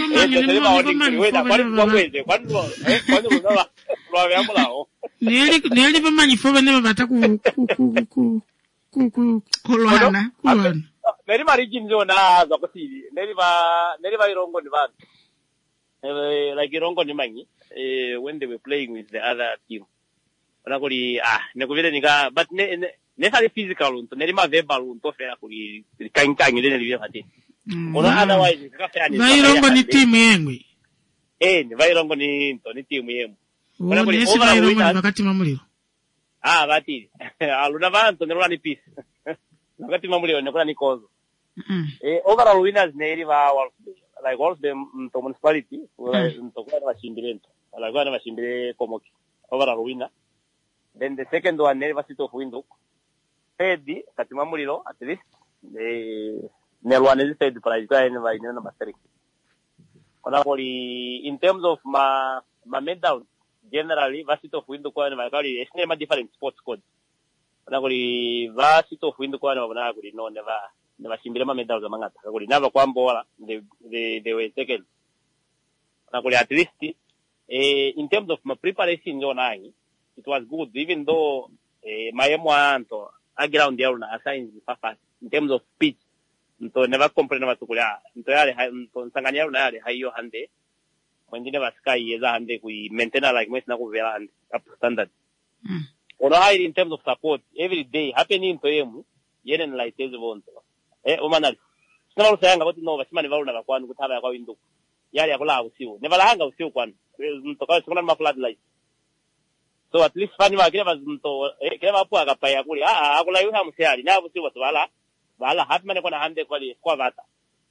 bamanyi fobe ne bata ku kulwana neri marigi nzona za kuti neri va irongo ni vanhu like irongo ni manyi when they were playing with the other team onakuli nekuvile nika but ne sali physical unto neri ma verbal unto fera kuli kankangi lene livyo hati otherwise kafanya ni va irongo ni team yengwe ni va irongo ni team yemu onakuli va irongo ni wakati mamuliro vati aluna vanto nerula ni peace wakati mamuliro nekula ni kozo overall winners neri va like Wolfsburg to municipality to kwa vashimbire like kwa vashimbire komoki overall winner. Then the second one neri va City of Windhoek. Third kati mamuliro at least nerwane third prize kwa ene va ine number 3. Onakoli in terms of ma medals generally va City of Windhoek kwa ene va kali esne different sports code. Onakoli va City of Windhoek kwa ene va kuli no never shimbire ma medals amangata kuli nava kwambola they were second nakuli at least in terms of my preparation njonangi it was good even though my M1 ground yao na assigns fast in terms of speech nto never complain about kulia nto yale nto nsanganya na yale hayo hande mwingine baskai yeza hande kui maintain like mwesi na kuvela hande up to standard ono high in terms of support every day happening to yemu yene like tezi bonto umanali sina usayanga kuti no bashimani valuna bakwanu kutaba yakwa Windhoek yali yakula usiku nevalanga usiku kwanu mtoka sikuna ma floodlight so at least fani wa kile bazunto kile bapu akapaya kuli akula yuha msiali na usiku watu wala hatmane kwa hande kwa vata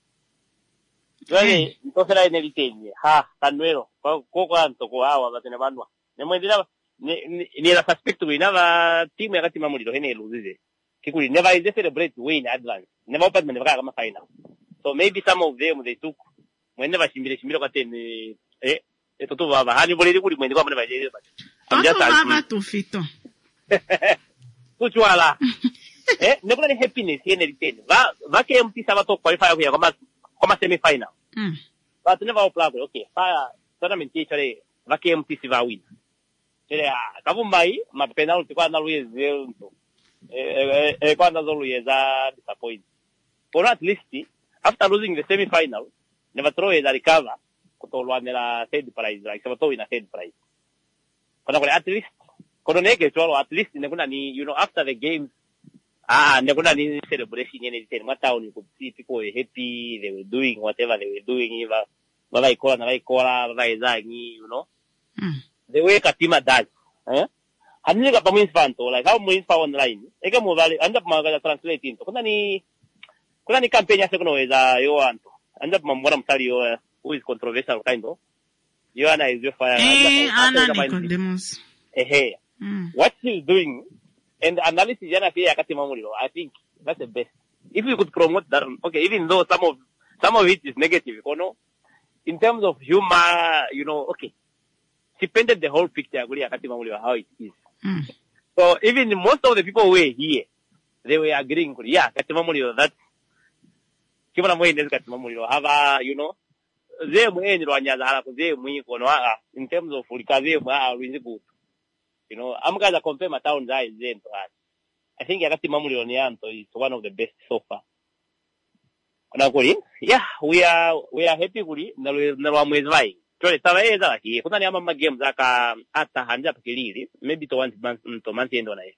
yale ntosera ine liteni kanwero kwa ntoko hawa batene banwa nemwendina ni la suspect wina timu yakati mamuliro hene luzize kikuli never is celebrate win advance never open never kama final so maybe some of them they took when never shimbire kwa tene toto baba hani boleli kuli mwende kwa mwana baje baba tofito kuchwala nekuna ni happiness yene liteni va KMT sabato qualify kwa kama semi final but never apply okay fire tournament chale va KMT siva win chele kavumbai ma penalty kwa na Luis Zelto kwanza zolu yeza disappoint. For at least, after losing the semi-final, never throw a recover kutolwa nela third prize, like sabato in a third prize. Kuna at least, kono nege chwalo at least nekuna ni, you know, after the games, nekuna ni celebration yene liteni. Matao you could see people were happy, they were doing whatever they were doing, baba ikola, you know. The way Katima does, Hanili ka pamuins fanto like how muins fa online eka mo vale anda pamaga translate into kuna ni campaign ya sekono eza yo anto anda pamora mtali yo who is controversial kind of yo ana is your fire ana Nicodemus what he's doing and the analysis yana pia yakati mamuliro I think that's the best if we could promote that okay even though some of it is negative you know in terms of humor you know okay she painted the whole picture how it is. So even most of the people who were here, they were agreeing. Yeah, Katimamulio, that Kimana Moines Katimamulio have you know, they in terms of Ulikaze are really good. You know, I'm gonna compare my town guys then to us. I think Katimamulio Nianto is one of the best so far. Yeah, we are happy with it. Never mwezvai. Chole tawaeza hii kuna ni ama game zaka hata hanja pakilili maybe to one month endo na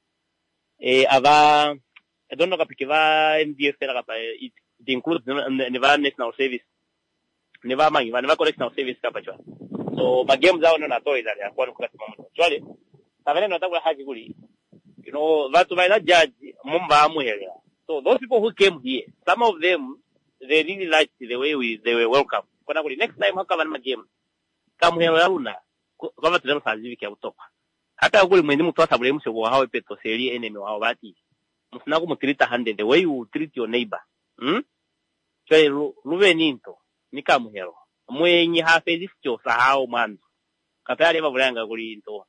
ava I don't know kapikiva MDF tena kapa it includes never national service never mangi never correctional service kapa chwa so ma game zao na toy za ya kwa nukati mamu chole tavene nataka haki kuli you know watu baina judge mumba amuhela so those people who came here some of them they really liked the way they were welcome. Kuna kuli next time haka vana game kama helo yaluna kwa tudemo sazivi kia utoka hata kuli mwende mtu asabule msho kwa hawe peto seri enemy wa wati msinaku mutirita hande the way you treat your neighbor chwe ruve ninto nika muhelo mwenye hafezi sicho sahao manzo kapayali mavulanga kuli into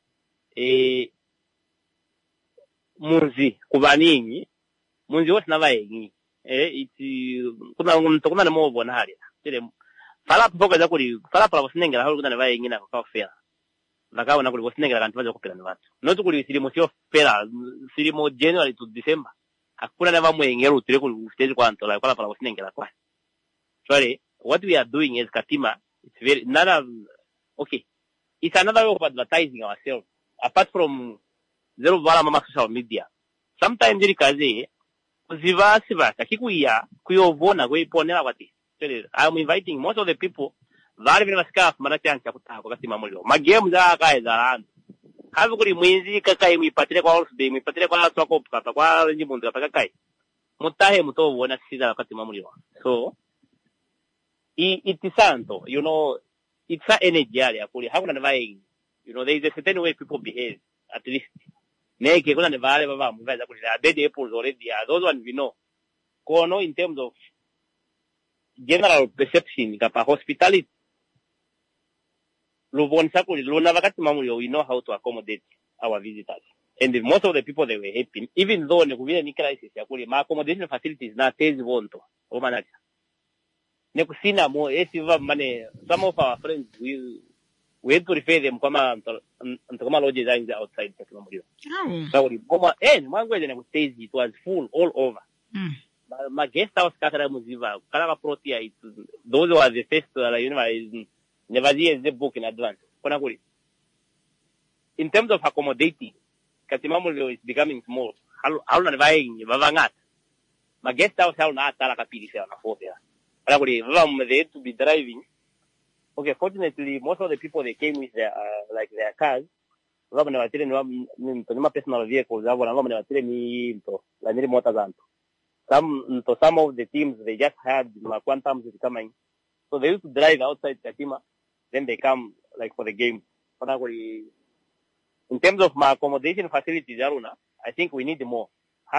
munzi kubaningi munzi wote navaengi iti kuna na mobo na hali tele fala poka za kuli fala para wasinengera hali kuna navae ngina kwa fair nakawa na kuli wasinengera kantu vaza kupela ni watu not kuli silimo sio fair silimo January to December hakuna na vamwengera utire kuli kwanto la kwala pala usinengera kwa. Sorry, what we are doing as Katima, it's very okay. It's another way of advertising ourselves. Apart from zero vala mama social media. Sometimes ili kaze ziva kikuya kuyovona kuiponera kwati. I'm inviting most of the people vari vile vasika mara chance kutaka Katima mulio. Magame za kae za randu. Hapo kuri mwinzi kakai mwipatire kwa Allsday, mwipatire kwa Swako kapa kwa Njimundu kapa kakai. Mutahe mutovu wana sisa Katima mulio. So it is santo, you know, it's a energy area. Hakuna nevai, you know, there is a certain way people behave, at least. Neke kuna nevale baba mvaza kulila dead apples already. Those ones we know. Kono in terms of general perception, kapa hospitality. Lubonsa kuli luna wakati mamulio, we know how to accommodate our visitors. And most of the people they were happy, even though nekuvile ni crisis ya kuli, ma accommodation facilities na tezi vonto. Omanacha. Nekusina mo esiva mane, some of our friends we had to refer them kama lodges are outside Katima mulio. So koma mangwe ne stage it was full all over. My guest house katara muziva kala protia it those were the first never see the book in advance. Kona kuli. In terms of accommodating, Katima mulio is becoming small. How na buying bavangat. My guest house how na tala kapili se na phobia. They had to be driving. Okay, fortunately, most of the people they came with their cars. Personal vehicles. Some of the teams they just had quantums coming, so they used to drive outside Katima. Then they come for the game. In terms of my accommodation facilities, I think we need more.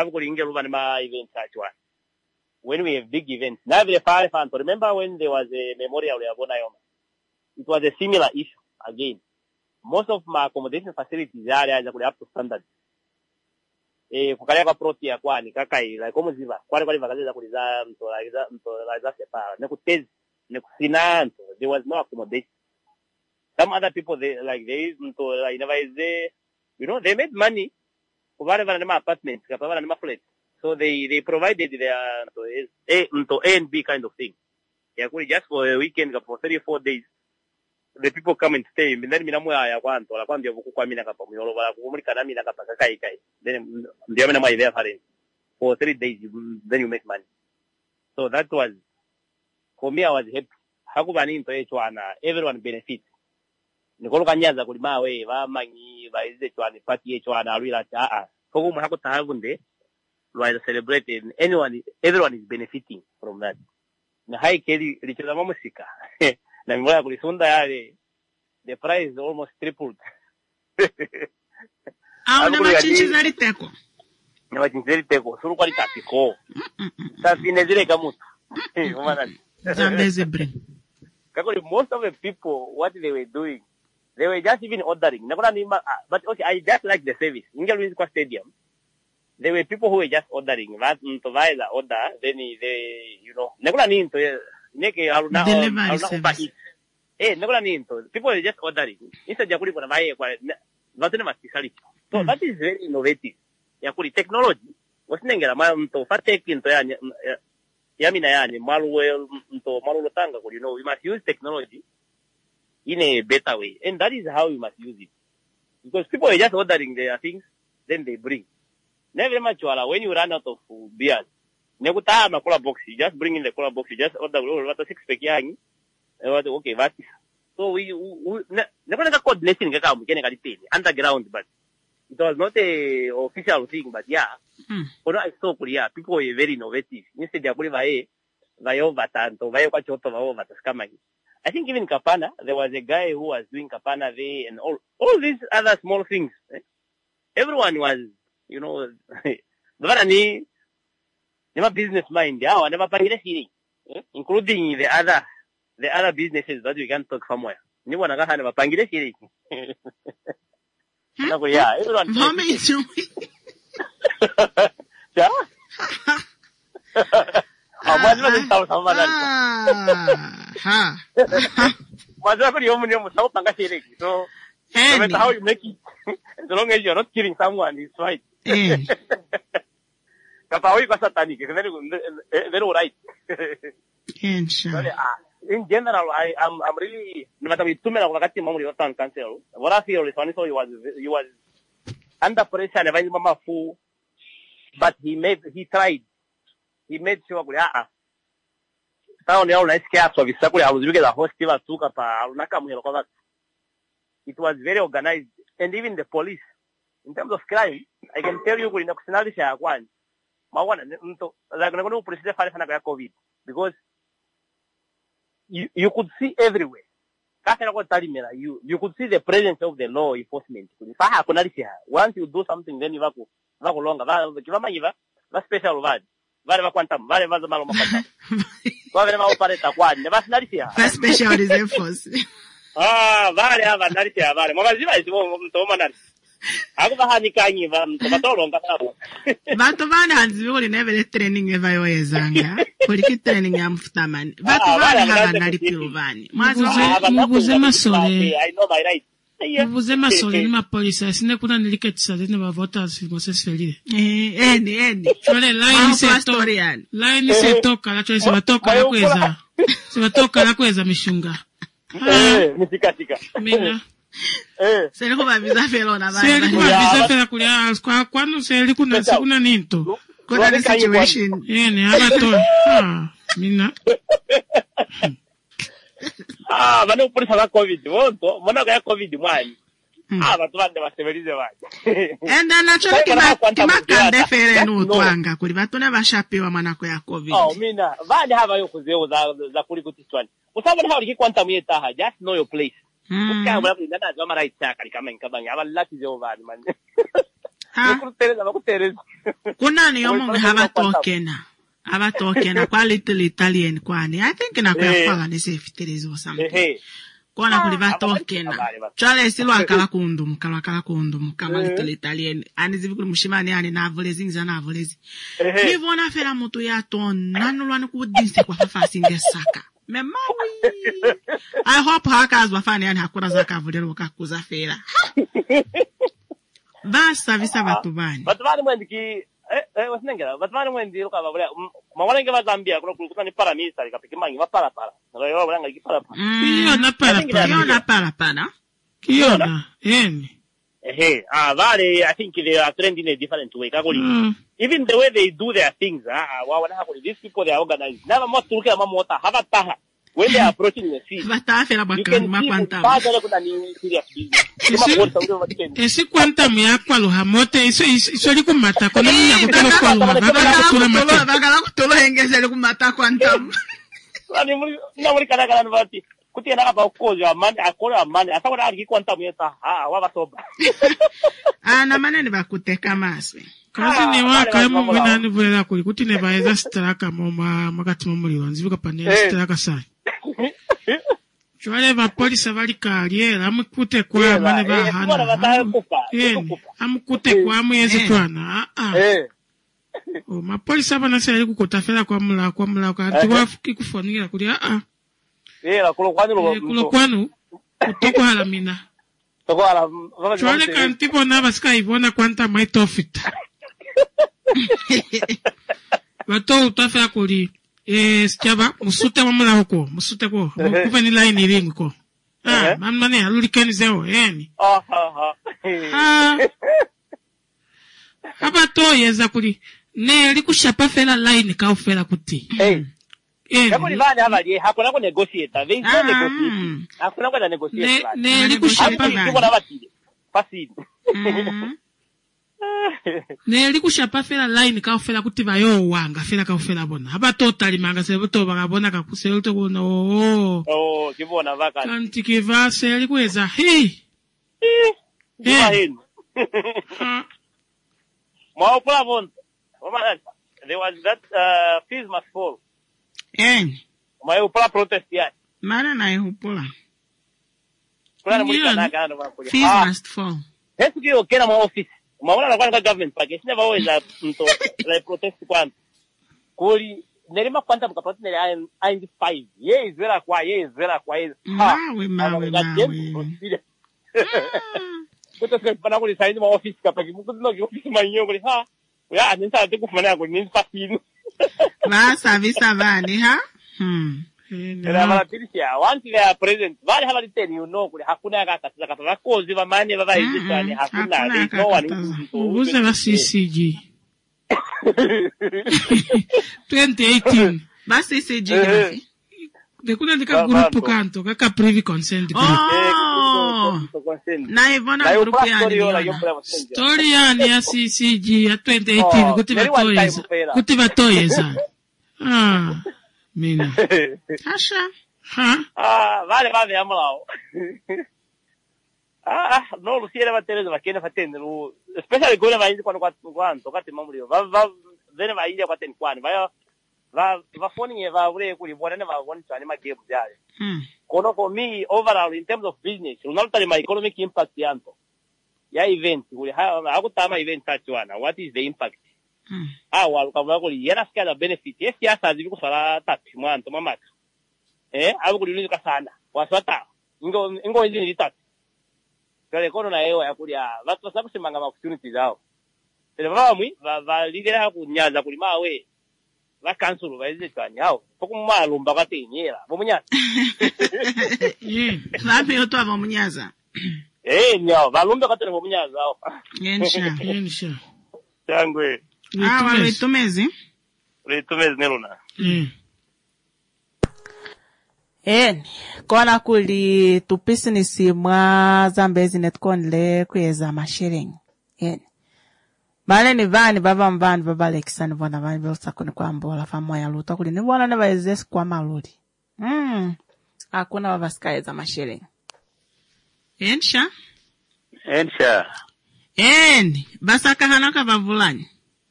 When we have big events. Remember when there was a memorial of Bonayoma? It was a similar issue again. Most of my accommodation facilities are up to standard. Kukaleka protia kwani kakai like como ziva kwani vakaza kuliza mto separa nekusina there was no accommodation. Some other people they you know they made money kuvale vana apartments kapava na flats. So they provided their A and B kind of thing. Just for a weekend, for 34 days, the people come and stay. Then for 3 days, then you make money. So that was, for me, I was happy. Everyone benefits. Nikolo kanyaza kulima we, mangi, ize party while celebrating, everyone is benefiting from that. Na hai kedi licheza musika. Na mimoya kulisunda yale, the price almost tripled. Na machinchiza liteko. Na machinchiza liteko. Suru kwa litapiko. Safinezile kamutu. Zambezi bring. Kakuli, most of the people, what they were doing, they were just even ordering. But okay, I just like the service. Ingalwezi kwa stadium. There were people who were just ordering. That provide the order, then they, you know, delivery service. People were just ordering. Instead of so that is very innovative. Yakuri technology. What's nengera to fatake into yamina yani malu tanga. You know, we must use technology in a better way, and that is how we must use it. Because people are just ordering their things, then they bring. Never much when you run out of beers. Nekutama cola box, you just bring in the cola box, you just order what a 6-pack yang. Okay, what? So we never got coordination underground, but it was not a official thing, but yeah. I saw people were very innovative. Instead of I think even Kapana, there was a guy who was doing Kapana there and all these other small things. Everyone was, you know, never business mind, including the other businesses that we can talk somewhere. Yeah, everyone. So, no matter how you make it, as long as you're not killing someone, it's right. Kapa oi kwa satanic. Very right. In general, I'm really no matter with 2 minutes wakati mamuri watan cancel. What I feel is honestly he was under pressure and very mama full, but he made sure Tao leo na sikia so visa kule aluzibike la host wa tuka pa alunaka mwelo kwa it was very organized, and even the police in terms of crime I can tell you kulina kusinalisha ya kwani mawana mto like na police fale sana kwa COVID because you could see everywhere. You could see the presence of the law enforcement. Once you do something, then you go longer. That's special word. That's special reserve force. Vatu vana hanzivi never training eva yoezanga. Kuliki training ya mfutamani. Vatu vana hava nalipio vani. Muguze masole. Muguze masole ni mapolisa. Sine kuna niliketisa zine wa voters moses felide. Eni. Chole line setoka. La chole sivatoka la kweza mishunga. Tika. Mina. Seliku vavisa felo na vani. Seliku vavisa felo kulia. Kwanu seliku kuna ninto. Kuna ni situation. Ni abato. Mina. Vano polisa la COVID. Mwana kaya COVID mwani. Batu vande basebelize vani. And then actually kima kande fere n'utwanga kuri batone bashapiwa manako ya COVID. Mina. Vani hava yo kuzeo za kuli kutiswani. Usaba na hali kwanta mwetaha. Just know your place. Uska mwana kulindana zwa mara itaka kama nkabanya. Aba lati zeo vani man. Kuna ni yomo abatokena kwa little Italian kwani I think na kwa fala ni safety or something kona kuli batokena chale silo akala kundum kama little Italian anizivi kuli mushimani yani na volezi ni vona fera mutu ya ton nanulwani kubudinse kwa fafasi ngesaka memawi I hope hackers wafani yani hakura zaka volero kakuza fera basta visa batubani mwendiki wasinengera batwari mwendi ruka babule mawalenge bazambia kuno ni paramilitary kapikimangi mapara nalo balanga ikipara Kiona para Kiona vale I think they are trending in a different way kakoli even the way they do their things these people they are organized never more to look at mamota habataha when they are approaching the sea you can see esi kwanta myakwa lohamote iso liku mata kono myakutolo kwa uma bagala kutolo hengeze liku mata kwanta ani muri kana nvati kuti na aba ukozo amani akora amani asakona ali kwanta myeta wabasoba na manene bakuteka maswe kazi ni waka mu nani vulela kuli kuti ne baeza straka moma makati momuli wanzivuka panel straka sai Chwale polisi bali kaliera amukute kwa mane bahana amukute kwa mwezi twana mapolisi abana sele kukotafela kwa mula kanti wafuki kufonira kuli kulo kwanu kutoko halamina chwale kanti bona basika ibona kwanta maitofita bato utafela kuli sichaba musute mamula huko musute ko kufa ni line ring ko mamane alulikani zeo abato yeza kuli ne likushapa fela line ka ofela kuti Yakuli vani havali hakuna ko negotiate they don't negotiate hakuna ko negotiate ne likushapa fasidi ne likushapa fela line ka ofela kuti bayo wanga fela ka ofela bona abatotali manga se boto bagabona ka kuselto kuno kibona vaka kanti kiva se likweza Mwa plan there was that fees must fall mwa plan protest ya mana na ihupola fees must fall hetu kio kena mwa office maona kwa government package never always like protest kwanza kuli nerima kwanta mkapati nere 5 years vera kwa mawe kuto se pana kuli saini mwa office kapaki mkuzi no office manyo kuli Ya nisa tikufanya kwa nini fasino. Va savisa vani ha? Era malatilisia once they are present vale hala liteni hakuna yakakatiza katala kozi vamanye vavaizisani hakuna no one ubuze ba CCG 2018 ba CCG gafi dekuna ndika grupo kanto kaka privy consent na ivona grupo yani story yani ya CCG ya 2018 kuti vatoyeza Mina. Asha. Vale amolao. No lusiera va Teresa va kene fatende lu especially gole va indi quando kati mamulio va vene va indi kwaten kwani va phone va ure kuli bona ne va woni tsani ma game jale. Kono for me overall in terms of business unalta my economic impact yanto ya event kuli akutama event tachwana what is the impact walukamula kuli yena skala benefit siasa zivi kusala tatu mwanto mamaka abukuliluka sana waswata ingo hizi ni tatu kale kono na ewa yakulia watu wasakusimanga opportunities zao ele vamwe validera kunyaza kuli mawe va cancel vaize twani hao pokumalumba kwatenyera bomunyana vapi yoto abomunyaza nyawo valumba kwatene bomunyaza hao yensha tangwe Ritumezi nelona. Kona kuli tupisinisi mwa Zambezi netkonle kweza mashiring. Bale ni vani baba mbani baba lekisani vwana vani belsa kuni kwa mbola famoya luta kuli ni vwana neva ezesi kwa maluri. Hakuna baba skaeza mashiring. Ensha. Basaka hanaka bavulani.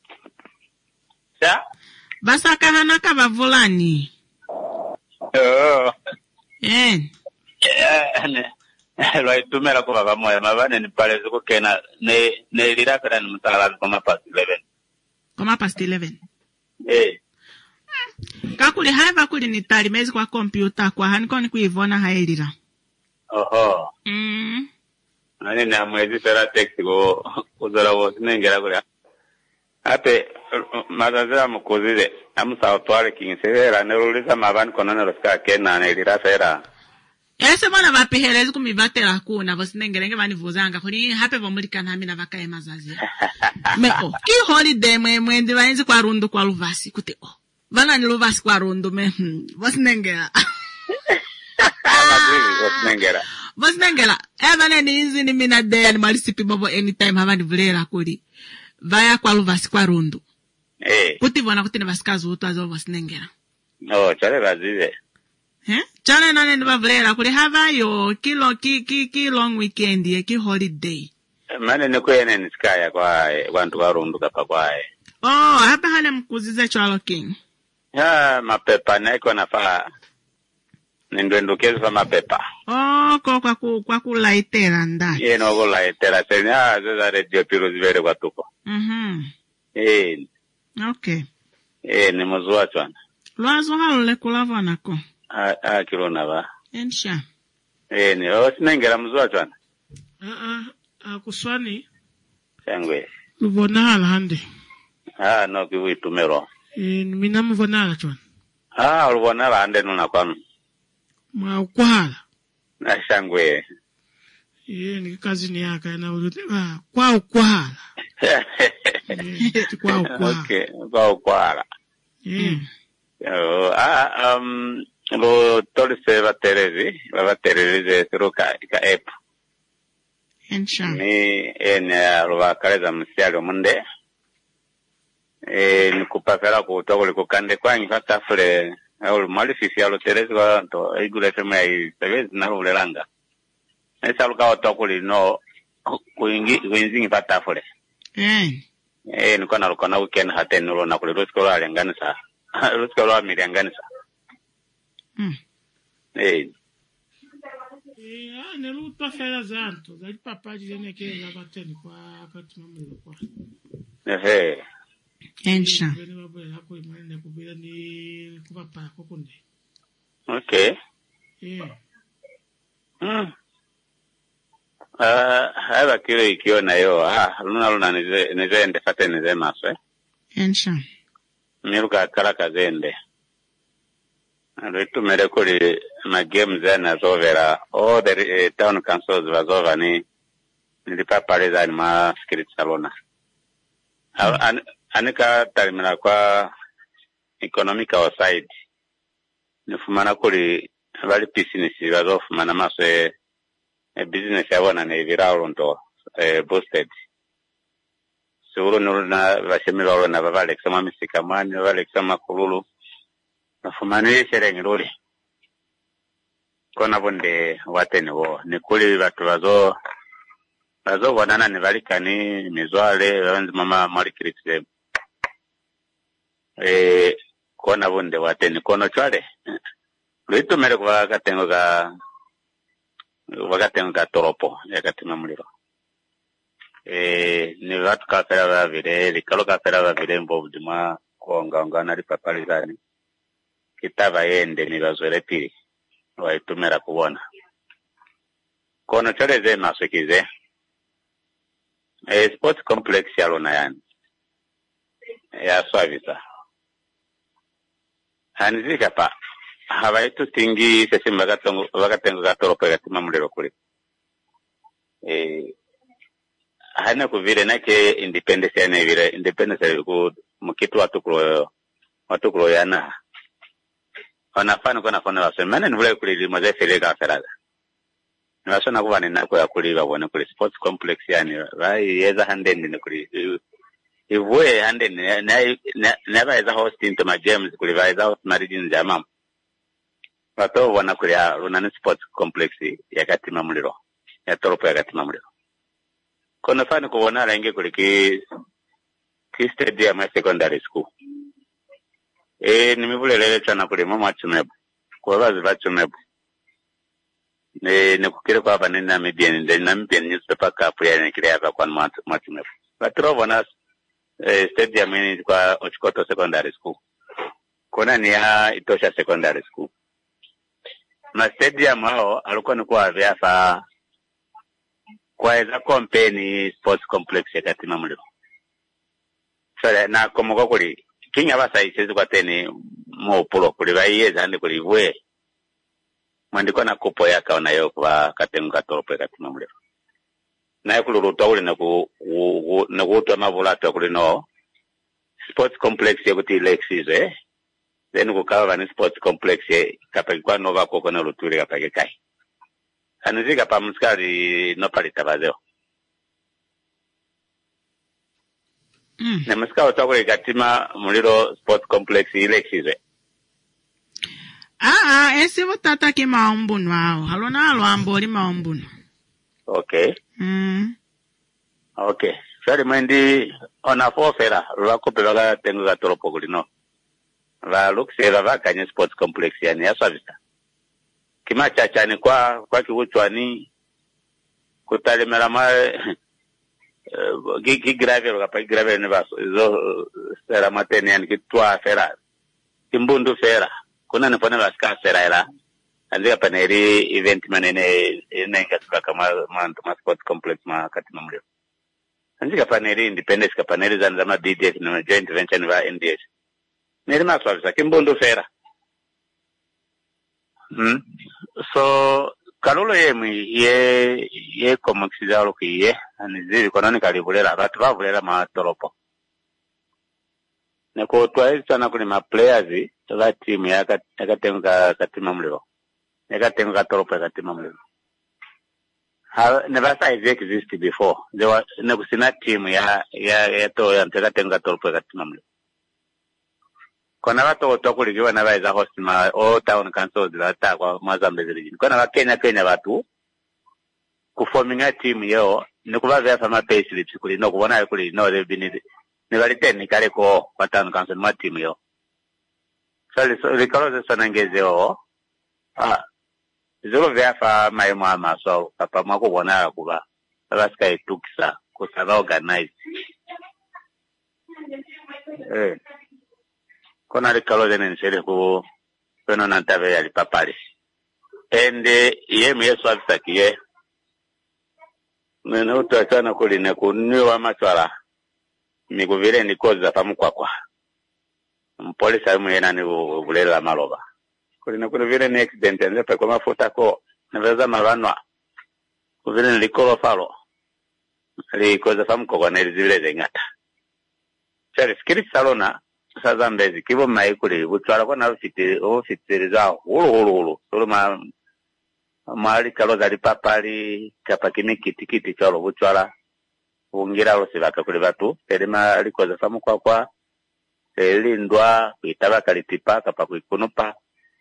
Basaka hanaka bavulani. Lwaitumira kuva vamoya mavane ni pale ziko kena ne lirakara ni mutala koma past 11. Koma past 11. Kakuli haiva kuli ni tali mezi kwa kompyuta kwa haniko ni kuivona haelira. Nani na mwezi tera text go uzora wo nengera kule. Ape mazazira mukuzire amusa otwale kinsera nerulisa mabani konana roska kena na ilirasa era. Ese mwana vapihelezi kumivatela kuna vosinengerenge vanivuzanga kuri hape vomulikana hamina vakaye mazazi. Ki holiday mwendi vaenzi kwa rundu kwa luvasi kuti vana ni luvasi kwa rundu vosinengera. Vosinengera evane ni hizi ni mina day ni malisipi bobo anytime havani vulera kuri vaya kwa luvasi kwa rundu. Kuti vona kuti ni vasikazi utu azo vosinengera. Chale vazive. Chale nane ni vavulera kuli havayo ki long weekend ki holiday. Mane ni kwene ni skaya kwa wantu warundu kapa kwae. Hapa hane mkuzize chwalo king. Mapepa naiko nafaa nindwendukezi fa mapepa. Kwa kulaitera ndaki. No kulaitera seni zeza radio piro zivere kwa tuko. Okay. Ni muzua chwana. Lwazo halule kulava nako. Kirona ba. Ensha. Ni sinengera muzua chwana. Kuswani. Sengwe. Luvona hala hande. No kivu itumero. Mina muvona hala chwana. Luvona hala hande nuna kwanu. Mwaukwahala. Na shangwe. Ni kazi ni yaka na ulute kwa ukwahala. Kwa ukwahala. Okay, kwa ukwahala. Lo tolise vaterezi siruka ika app. Ensha. Ni lo vakaleza msiali omunde. Ni kupakala kutokuli kukande kwa nyifatafule. Mwali fifi alo terezi kwa to igule femu ya isevezi na ulelanga. Nesa luka otokuli no kuinzi nyifatafule. Niko na luka na weekend hate nulo na kuli rusikolo alianganisa. Rusikolo wa milianganisa. Neluta fera zanto. Zali papaji zene kele labateni kwa kati mamilo kwa. Ensha. Okay. Haiva kile ikiona yo luna nize ende fate nize maswe. Hensha. Miruka kala kazende. Ritu merekuri na games na zovera. All the town councils vazova ni nilipa pareza ni ma skirit salona. Anika tarimina kwa economical side. Nifumana kuri vali business vazofumana maswe business yabona ne viraundo boosted. Suru nuruna vashemira na vale kusema misikamani vale kusema kululu nafumani sereng ruli kona bonde wateni wo nikuli watu wazo wanana ni valikani mizwale wanzi mama malikirite kona bonde wateni kono chwale luitu mere kwa katengo ga toropo yakatima muliro ni watu kafera vavire likalo kafera vavire mbovudima kuonga na ripapalizani kitava yende ni vazwele pili waitumera kuona kono choleze masukize sports complex yalona yani ya swavisa hanizika pa havaitu tingi sesi wakatengo gatoropo yatima muliro kuli hana kuvile nake independence yana vile independence ku mkitu watu kulo yana wanafanya kwa nafanya wasemana ni vile kuli maze felega feraga ni wasona kuva ni nako ya kuliwa wana kuli sports complex yani vai yeza handeni ni kuli iwe handeni never is a host into my games kuli vai za host marriage jamam wato wana kuli ya runani sports complex ya katima muliro ya toropo ya katima muliro kono fani kuona rangi kuli ki stadium ya secondary school nimevulelele sana kuli mama chumebu kwa vazi va chumebu nikukire kwa hapa nina mibieni newspaper kapu ya nikire hapa kwa machumebu vatiro vona stadium ini kwa Ochikoto secondary school kona ni ya Itosha secondary school na stadium hao alikuwa ni kwa vyafa kwa eza company sports complex ya katima muliro sole na komogo kuli kinya basa isezi kwa teni mo pulo kuli baiyeza handi kuli vwe mwandiko na kupo yaka ona yo kwa katengu katoropo ya katima muliro na ya kuluruta uli na kuutwa mavulato kuli no sports complex ya kuti lexizo then kukawa ni sports complex ya kapakikwa nova koko na uluturi kapakikai anizika pa mskari no palita vazeo. Na mskari otokule katima muliro sport complex ilexize. Esivo tata ki maombunu wao. Halona alwamboli maombunu. Okay. Okay. Sari mwendi onafofera. Lwakope waga tengu ga toropo kulino. Va luksera vaka nye sports complex yani ya savista. Kima chachani kwa kiwuchwani kutalimela ma gigravero kapa gigravero ni baso zo sera mateni yani kitwa fera kimbundu fera kuna nipone baska fera ila andika paneri event manene nenga kama ma sports complex ma katima mulio andika paneri independence ka paneri zanzama DDS na joint venture wa NDS neri maswabisa kimbundu fera. So kalolo ye komaxizalo kiye aniziri konani kalibulera batu bavulera matoropo neko twaisa na kuli ma players za team yakatenga katima muliro yakatenga toropo katima muliro never saw it exist before there was nekusina team ya to yakatenga toropo katima muliro kona watu otokulikiwa na waiza host ma all town councils za kwa Mazambezi region kona wa Kenya watu kuforminga team yo nikuba vya fama payslips kuli no kubona kuli no revenue ni valiteni kale ko kwa town council ma team yo so likalo sana ngezeo zolo vya fa mai mama so papa mako bona kuba baska itukisa kusaba organize kona likalo zene nsele ku peno nantave ya lipapali ende ye myeso afisakiye mene utuachana kuline kuniwa machwala mikuvile nikoza pamukwakwa mpolisi alimuyena ni ubulela maloba kulina vile ni accident nzepe kwa mafuta ko naveza malwanwa kuvile nilikolo falo likoza pamukwakwa nelizileze ngata chari skiri salona sazambezi kibo maikuli butwala kwa na ofitiriza hulu solo mali kaloza lipapali kapakini kitikiti chalo butwala ungira lose bakakuli batu elima likoza pamukwakwa elindwa kuitaba kalitipa kapakuikunupa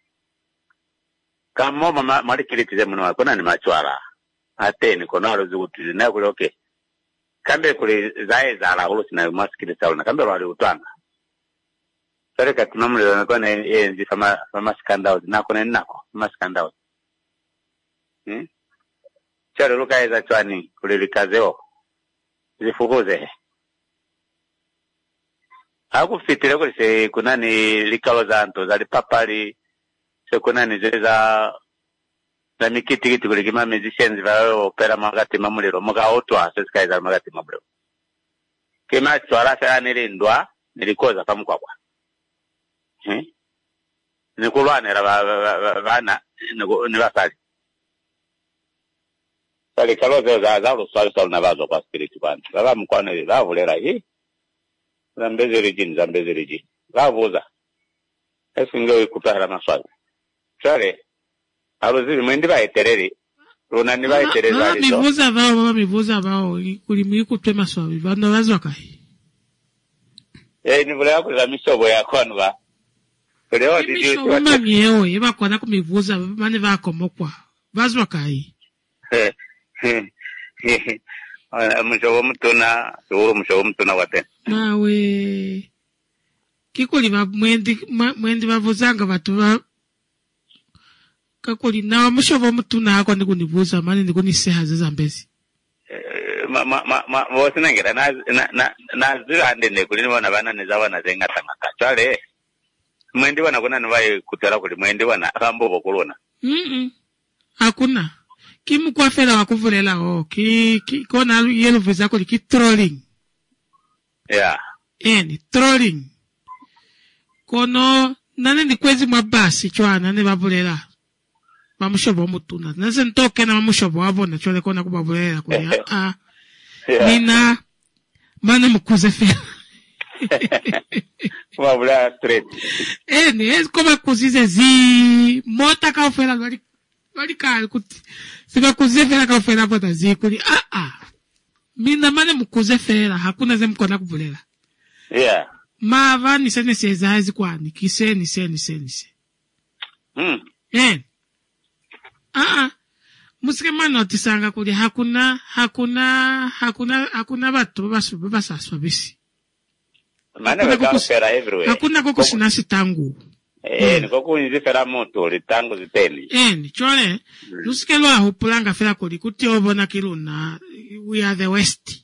kamo mali kilitize muno wakona ni machwala ate ni konalo zugutiri na kule okay kambe kule zae zala ulo sina maskili sauna kambe wali utwanga sare katunamule nakona enzi fama scandal nakona nako fama scandal chare luka eza chwani kule likazeo zifukuze akufitire kuli se kunani likalo zanto zali papali se kunani zeza na mikiti kuli kima musicians vao opera magati mamuliro muga otwa seskai za magati mamuliro kima twala sa nilindwa nilikoza pamukwakwa nikulwanira bana ni basali sali kalozo za ruswali na bazo kwa spirit band baba mkwane bavulera hii zambezi region bavuza esingo ikutara maswali sare alozili mwendi baitereri runani baitereri alizo mivuza bao kuli mwikutwe maswali bana bazwa kai ni vule yako za misobo ya konwa leo didi mama mieo yeba kwana kumivuza mane bakomokwa bazwa kai mushobo mutuna wate nawe kikuli ba mwendi bavuzanga batu kakuli nawe mushobo mutuna ako ndikunivuza mane ndikuniseha zambezi wosina ngira na zirande nekuli nibona bana nezawana zengata ngakachale mwendi wana kuna niwaye kutara kuli mwendi wana rambo kulona hakuna kimu kwa fela wakuvulela kona yelo veza ko ki trolling ni trolling kono nane ni kwezi mabasi chwana ne babulela bamushobo mutuna nase ntoke na bamushobo abona chole kona kubabulela ko mina mana mukuze fela babula straight ni koma kuzize zi mota ka fela wali kali kuti sika kuzefela ka fela pota zikuli mina mane mukuze fela hakuna ze mkona kuvulela mava ni sene sezazi kwani kiseni musike manotisanga kuli hakuna batu basaswa bisi mane bakafera everywhere hakuna kokusina sitangu niko kunzifera moto litango ziteni chole lusikelo aho pulanga fera kuli kuti obona kiluna we are the west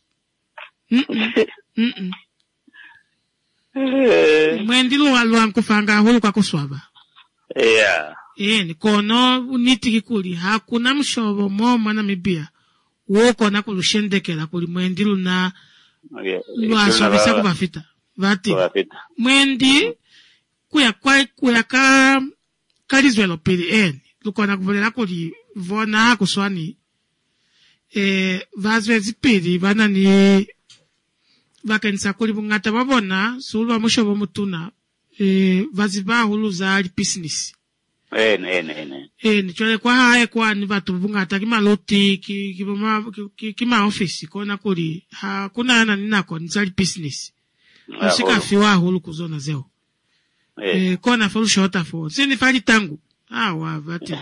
mwendilu walwa nkufanga hulu kwa kuswaba nikono uniti kikuli hakuna mshobo moma na mibia woko na kulushendekela kuli mwendilu na lwaswabisa kubafita vati mwendi kuya kalizwelo pili lukona kuvolela kuli vona kuswani vazwe zipili vana ni vakenisa kuli bungata babona sulu amushobo mutuna vaziba hulu za ali business nichole kwa hae kwa ni vatu bungata kimaloti kima office kona kuli hakuna yana ninako ni za ali business usika fiwa hulu kuzona zeo kona fulu shota fo sini fali tangu vati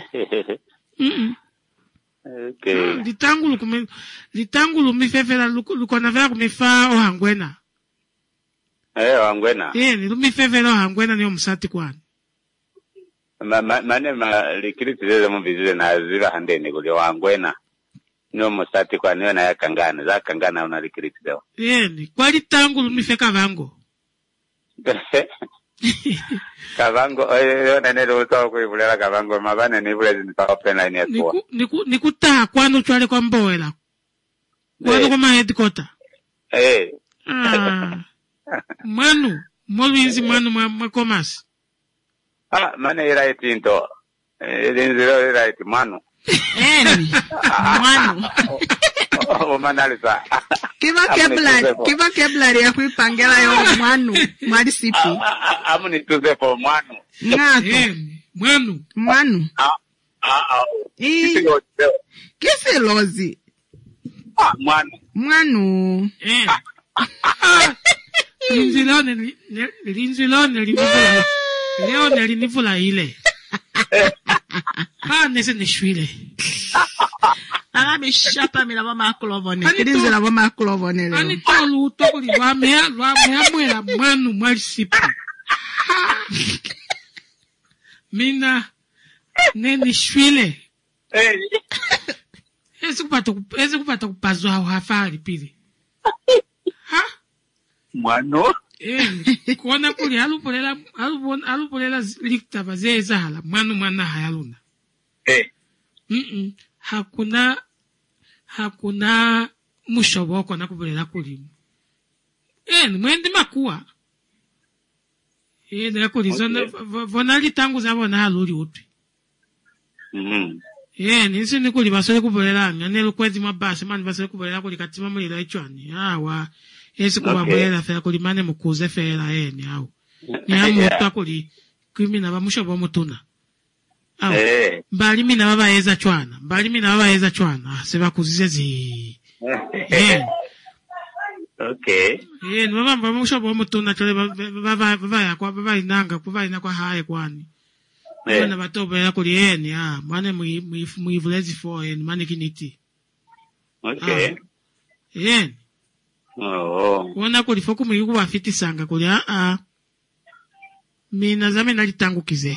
litangu lumifefela lukona vela kumifa ohangwena ohangwena ni lumifefela ohangwena ni omusati kwani mane likiriti zeze muvizile na ziva handeni kuli ohangwena ni omusati kwani yona yakangana zakangana una likiriti zeo ni kwa litangu lumifeka vango kavango yona nele utoa kuivulela kavango mabane ni vule zinitawapena ini etuwa nikutaa kwanu chwale kwa mboela kwanu kwa headquarter Manu, Molwinzi Manu Makomas. Ah, mane right into. Ilinzilo right Manu. Manu. Oh, manalisa. Kiba kebla ya kuipangela yo Manu, marisipi. Amuni tuze for Manu. Ngato. Manu. Kisi lozi. Manu. Linzilone nifula ile. Nese nishwile. Alabe shapa mi la mama kulovone. Kirizi la mama kulovone leo. Ani tolu utokuli wamea mwela Manu marisipi. Mina neni shwile. Ezi kupata kupazwa hafari pili. Ha? Manu? Kuona kuli alupolela likta bazeza hala. Manu hayaluna. Hakuna mushoboko na kupolela kuli. Mwendi makuwa. Ndia kuli zona vonali tangu zabona haluri upi. Nisi ni kuli basole kupolela nelo kwezi mabase mani basole kupolela kuli katima mulira ichwani. Awa esi kubabolela fera kuli mane mukuze fera awu. Ni amu kuli kimina bamushobo mutuna. Mbali mina baba eza chwana. Seba kuzize zi. Okay. Baba mushobo mutuna chole baba inanga kwa haye kwani. Mwana batobe ya kuli mane muivulezi for mane kiniti. Okay. Wana kuli foku muigu wafiti sanga kuli mina zame nalitangukize.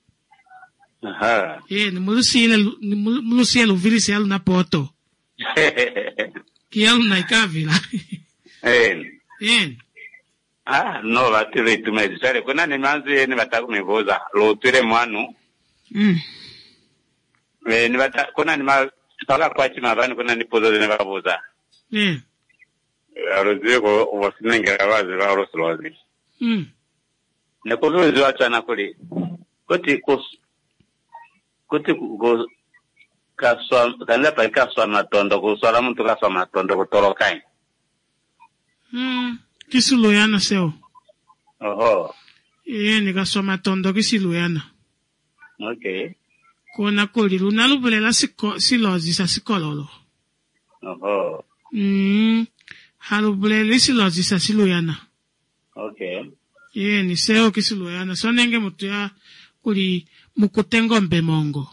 Ni mulusiele uvilisi yalu na poto. Kiyalu na ikavila. No, batiri tumezisare. Kuna ni manzi ni bataku mivoza. Lotire Manu. Kuna ni pala kwa chima vani kuna ni pozo zine baboza. Arozile kwa uwasinenge wazi wa oroslozi. Nekuluzi wacha na kuli. Kuti kaswa kanle pa kaswa matondo kuswala muntu kaswa matondo kutorokai. Kisuluyana seo. Oho. Ni kaswa matondo kisuluyana. Okay. Kona kuli lunalubulela silozi sa sikololo. Oho. Halubulela silozi sa siluyana. Okay. Ni seo kisuluyana. Sonenge mutu ya kuli mukute ngombe mongo.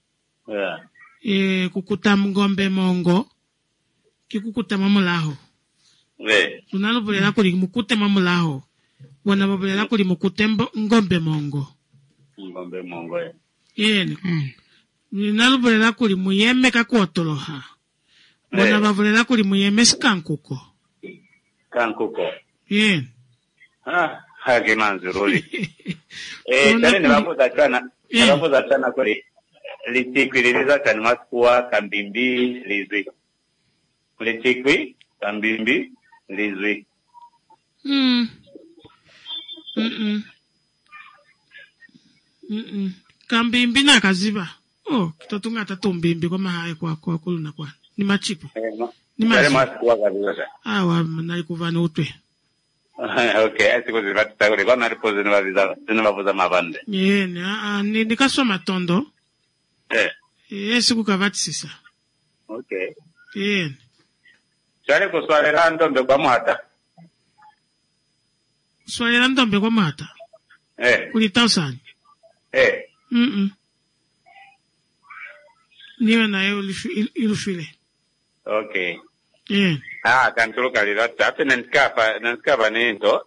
Kukuta ngombe mongo. Kikukuta mamulaho. Lunalubulela kuli mukute mamulaho. Wana babulela kuli mukute ngombe mongo. Ngombe mongo. Lunalubulela kuli muyeme kakuotoloha. Wana babulela kuli muyeme sikankuko. Kankuko. Hage manzuruli. Tani niwabuza chana kuli litikwi liliza kanimaskuwa kambimbi lizwi. Litikwi kambimbi lizwi. Kambimbi na kaziba. Kitotunga tatumbimbi kwa mahai kwa kuluna kwa. Ni machipu. Ni maskuwa kaziba. Nalikuvana utwe. Okay, asiko zivata kuli kwa naripozi niwabuza mabande. Ni kaswa matondo. Siku kavati sisa. Okay. Chale kuswalera ndombe kwa mwata. Swalera ndombe kwa mwata? Kuli tausani? Niwe na ilufile. Okay. Kantulu kalirata. Ape nanskapa ninto.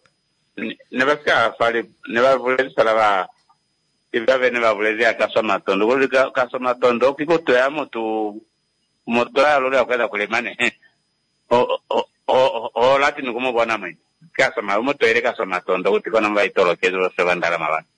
Nebavulezi salava. Ibave nebavulezi akaswa matondo. Kuli kaswa matondo. Kikuto ya moto ya lori wakweza kulimane. Lati nukumu bwana mwenye. Kaswa moto ere kaswa matondo. Kutiko namba itolo kezo lo sebandala mabana.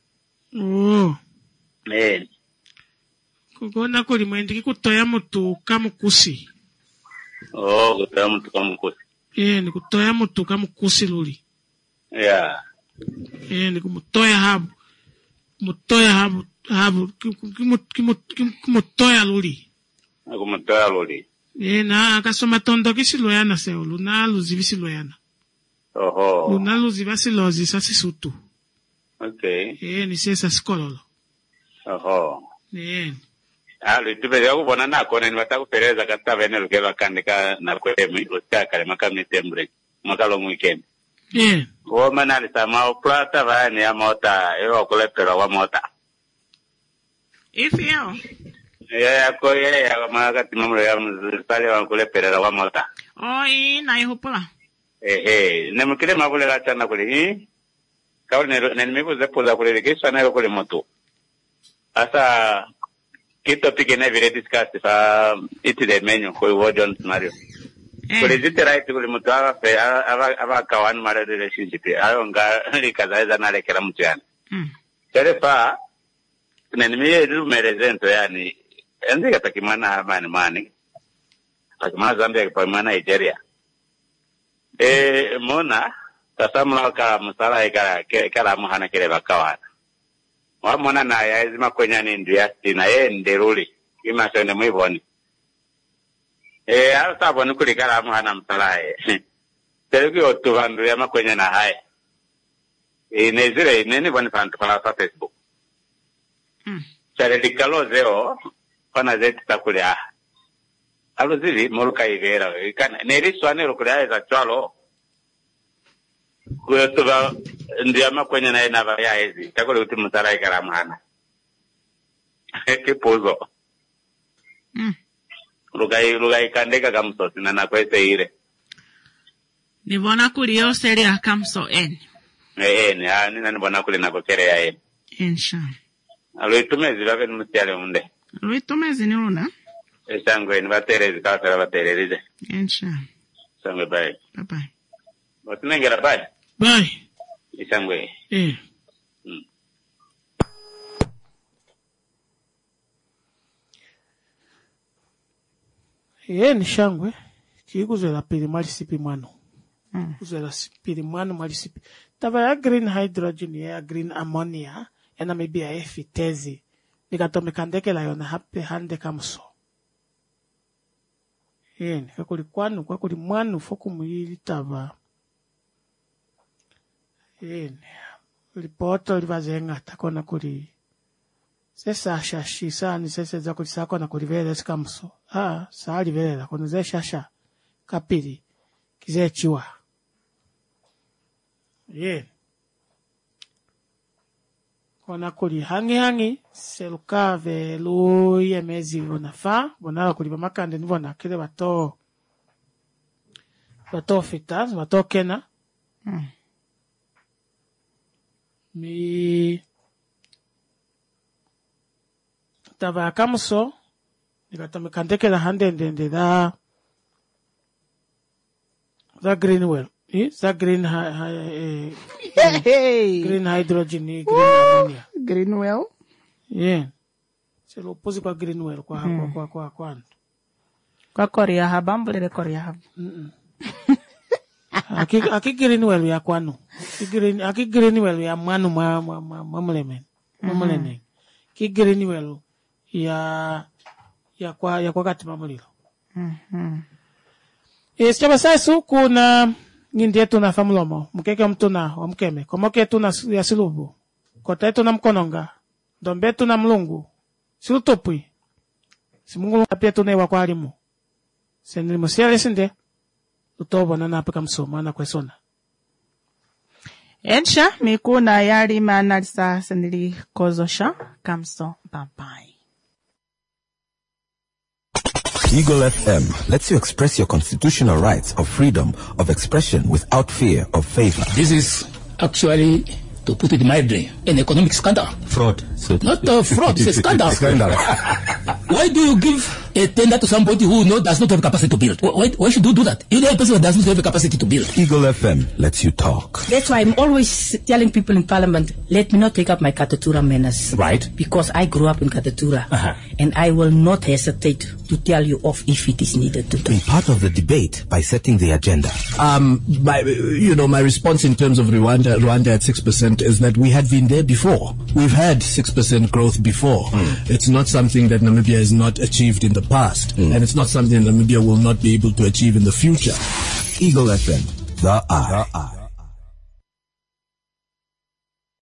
Kukona kuli mwendi kikutoya mutu kamukusi. Kutoya mutu kamukusi. Ni kutoya mutu kamukusi luli. Yeah. Ni kumutoya habu. Kumutoya habu. Kumutoya luli. Kumutoya luli. Na akasoma tondo kisiloyana seo. Luna luzivisiloyana. Oho. Luna luzivasilozi sasi sutu. Okay. Ni sesa skololo. Oho. Tupele kubona nakone nibatakupereza katavene lukelo akandika nakwemi usikakale makami tembre makalo weekend. Woman alisema plata vani ya mota yo kulepela wa mota. Ifio. Ko ya makati mamre ya msale wa kulepela wa mota. Na ihupula. Nemukile mabule gachana kule kaone nemibuze pula kule kesha na kule moto. Asa kito pike na vile discuss fa itile menu kwa John Mario. Kule zite right kule mtu ava kawan mara relationship ayo nga likaza na lekera mtu yani. Telefa nemiye lumerezento yani enzi katakimana mani takimana Zambia kwa mana Nigeria. Mona tasamla ka musala ikala muhana kile bakawana. Wamona na ya ezima kwenya ni ndiasti na nderuli kima sene mwiboni alta bonu kulikala muhana msalae teleki otuvandu ya makwenya na hai nezire neni boni fantu kwa Facebook chale likalo zeo pana zeti takule aluzili moluka ivera neriswa nero kule za chalo kuyotuva ndiyama kwenye na ina vaya hizi takule uti mutara ikala muhana kipuzo lugai kandeka kamso sinana kwese ire nibona kuli yoseri akamso eni nina nibona kuli nakokere ya eni insha aluitumezi vave numusiale unde aluitumezi ni una esangwe ni vaterezi kawasara vatererize insha sangwe bye bye watinengera bye bye isangwe ni shangwe kikuzela pili malisipi mwano kuzela pili mwano malisipi tava ya green hydrogen ya green ammonia yana maybe ya efitezi nikatomekandekela yona hape hande kamso kakuli kwanu kakuli mwanu foku mwili tava lipoto livazenga takona kuli sesa shashi sani sese za kuli sakona kuli vele sikamso saali vele kono ze shasha kapili kize chiwa kona kuli hangi selukave luye mezi unafa bonala kuli bamakande nivona kile bato fitas bato kena mi tava kamso nikatamekandekela handendende da greenwell za green hydrogen green ammonia greenwell selo opozi kwa greenwell kwa kwa korea habambule korea hab aki greenwell ya kwanu aki greenwell ya mwanu mamulene ki greenwell ya kwa katima mulilo chaba sasu kuna ngindi yetu na famulomo mkeke mtuna wa mkeme komoke tuna ya silubu kota yetu na mkononga dombe tuna mlungu silutopui simungu pia tuna iwa kwa alimu senilimo siya sinde utobo na napika msoma na kwesona ensha mikuna yari manalisa senili kozosha kamso bye. Eagle FM lets you express your constitutional rights of freedom of expression without fear of favor. This is actually, to put it mildly, an economic scandal. Fraud. Not fraud, it's a scandal. Why do you give a tender to somebody who does not have capacity to build. Why should you do that? You know a person who does not have the capacity to build. Eagle FM lets you talk. That's why I'm always telling people in Parliament, let me not take up my Katatura manners. Right. Because I grew up in Katatura. And I will not hesitate to tell you off if it is needed to do. Be part of the debate by setting the agenda. My response in terms of Rwanda at 6% is that we had been there before. We've had 6% growth before. It's not something that Namibia has not achieved in the past. And it's not something that Namibia will not be able to achieve in the future. Eagle FM, the eye.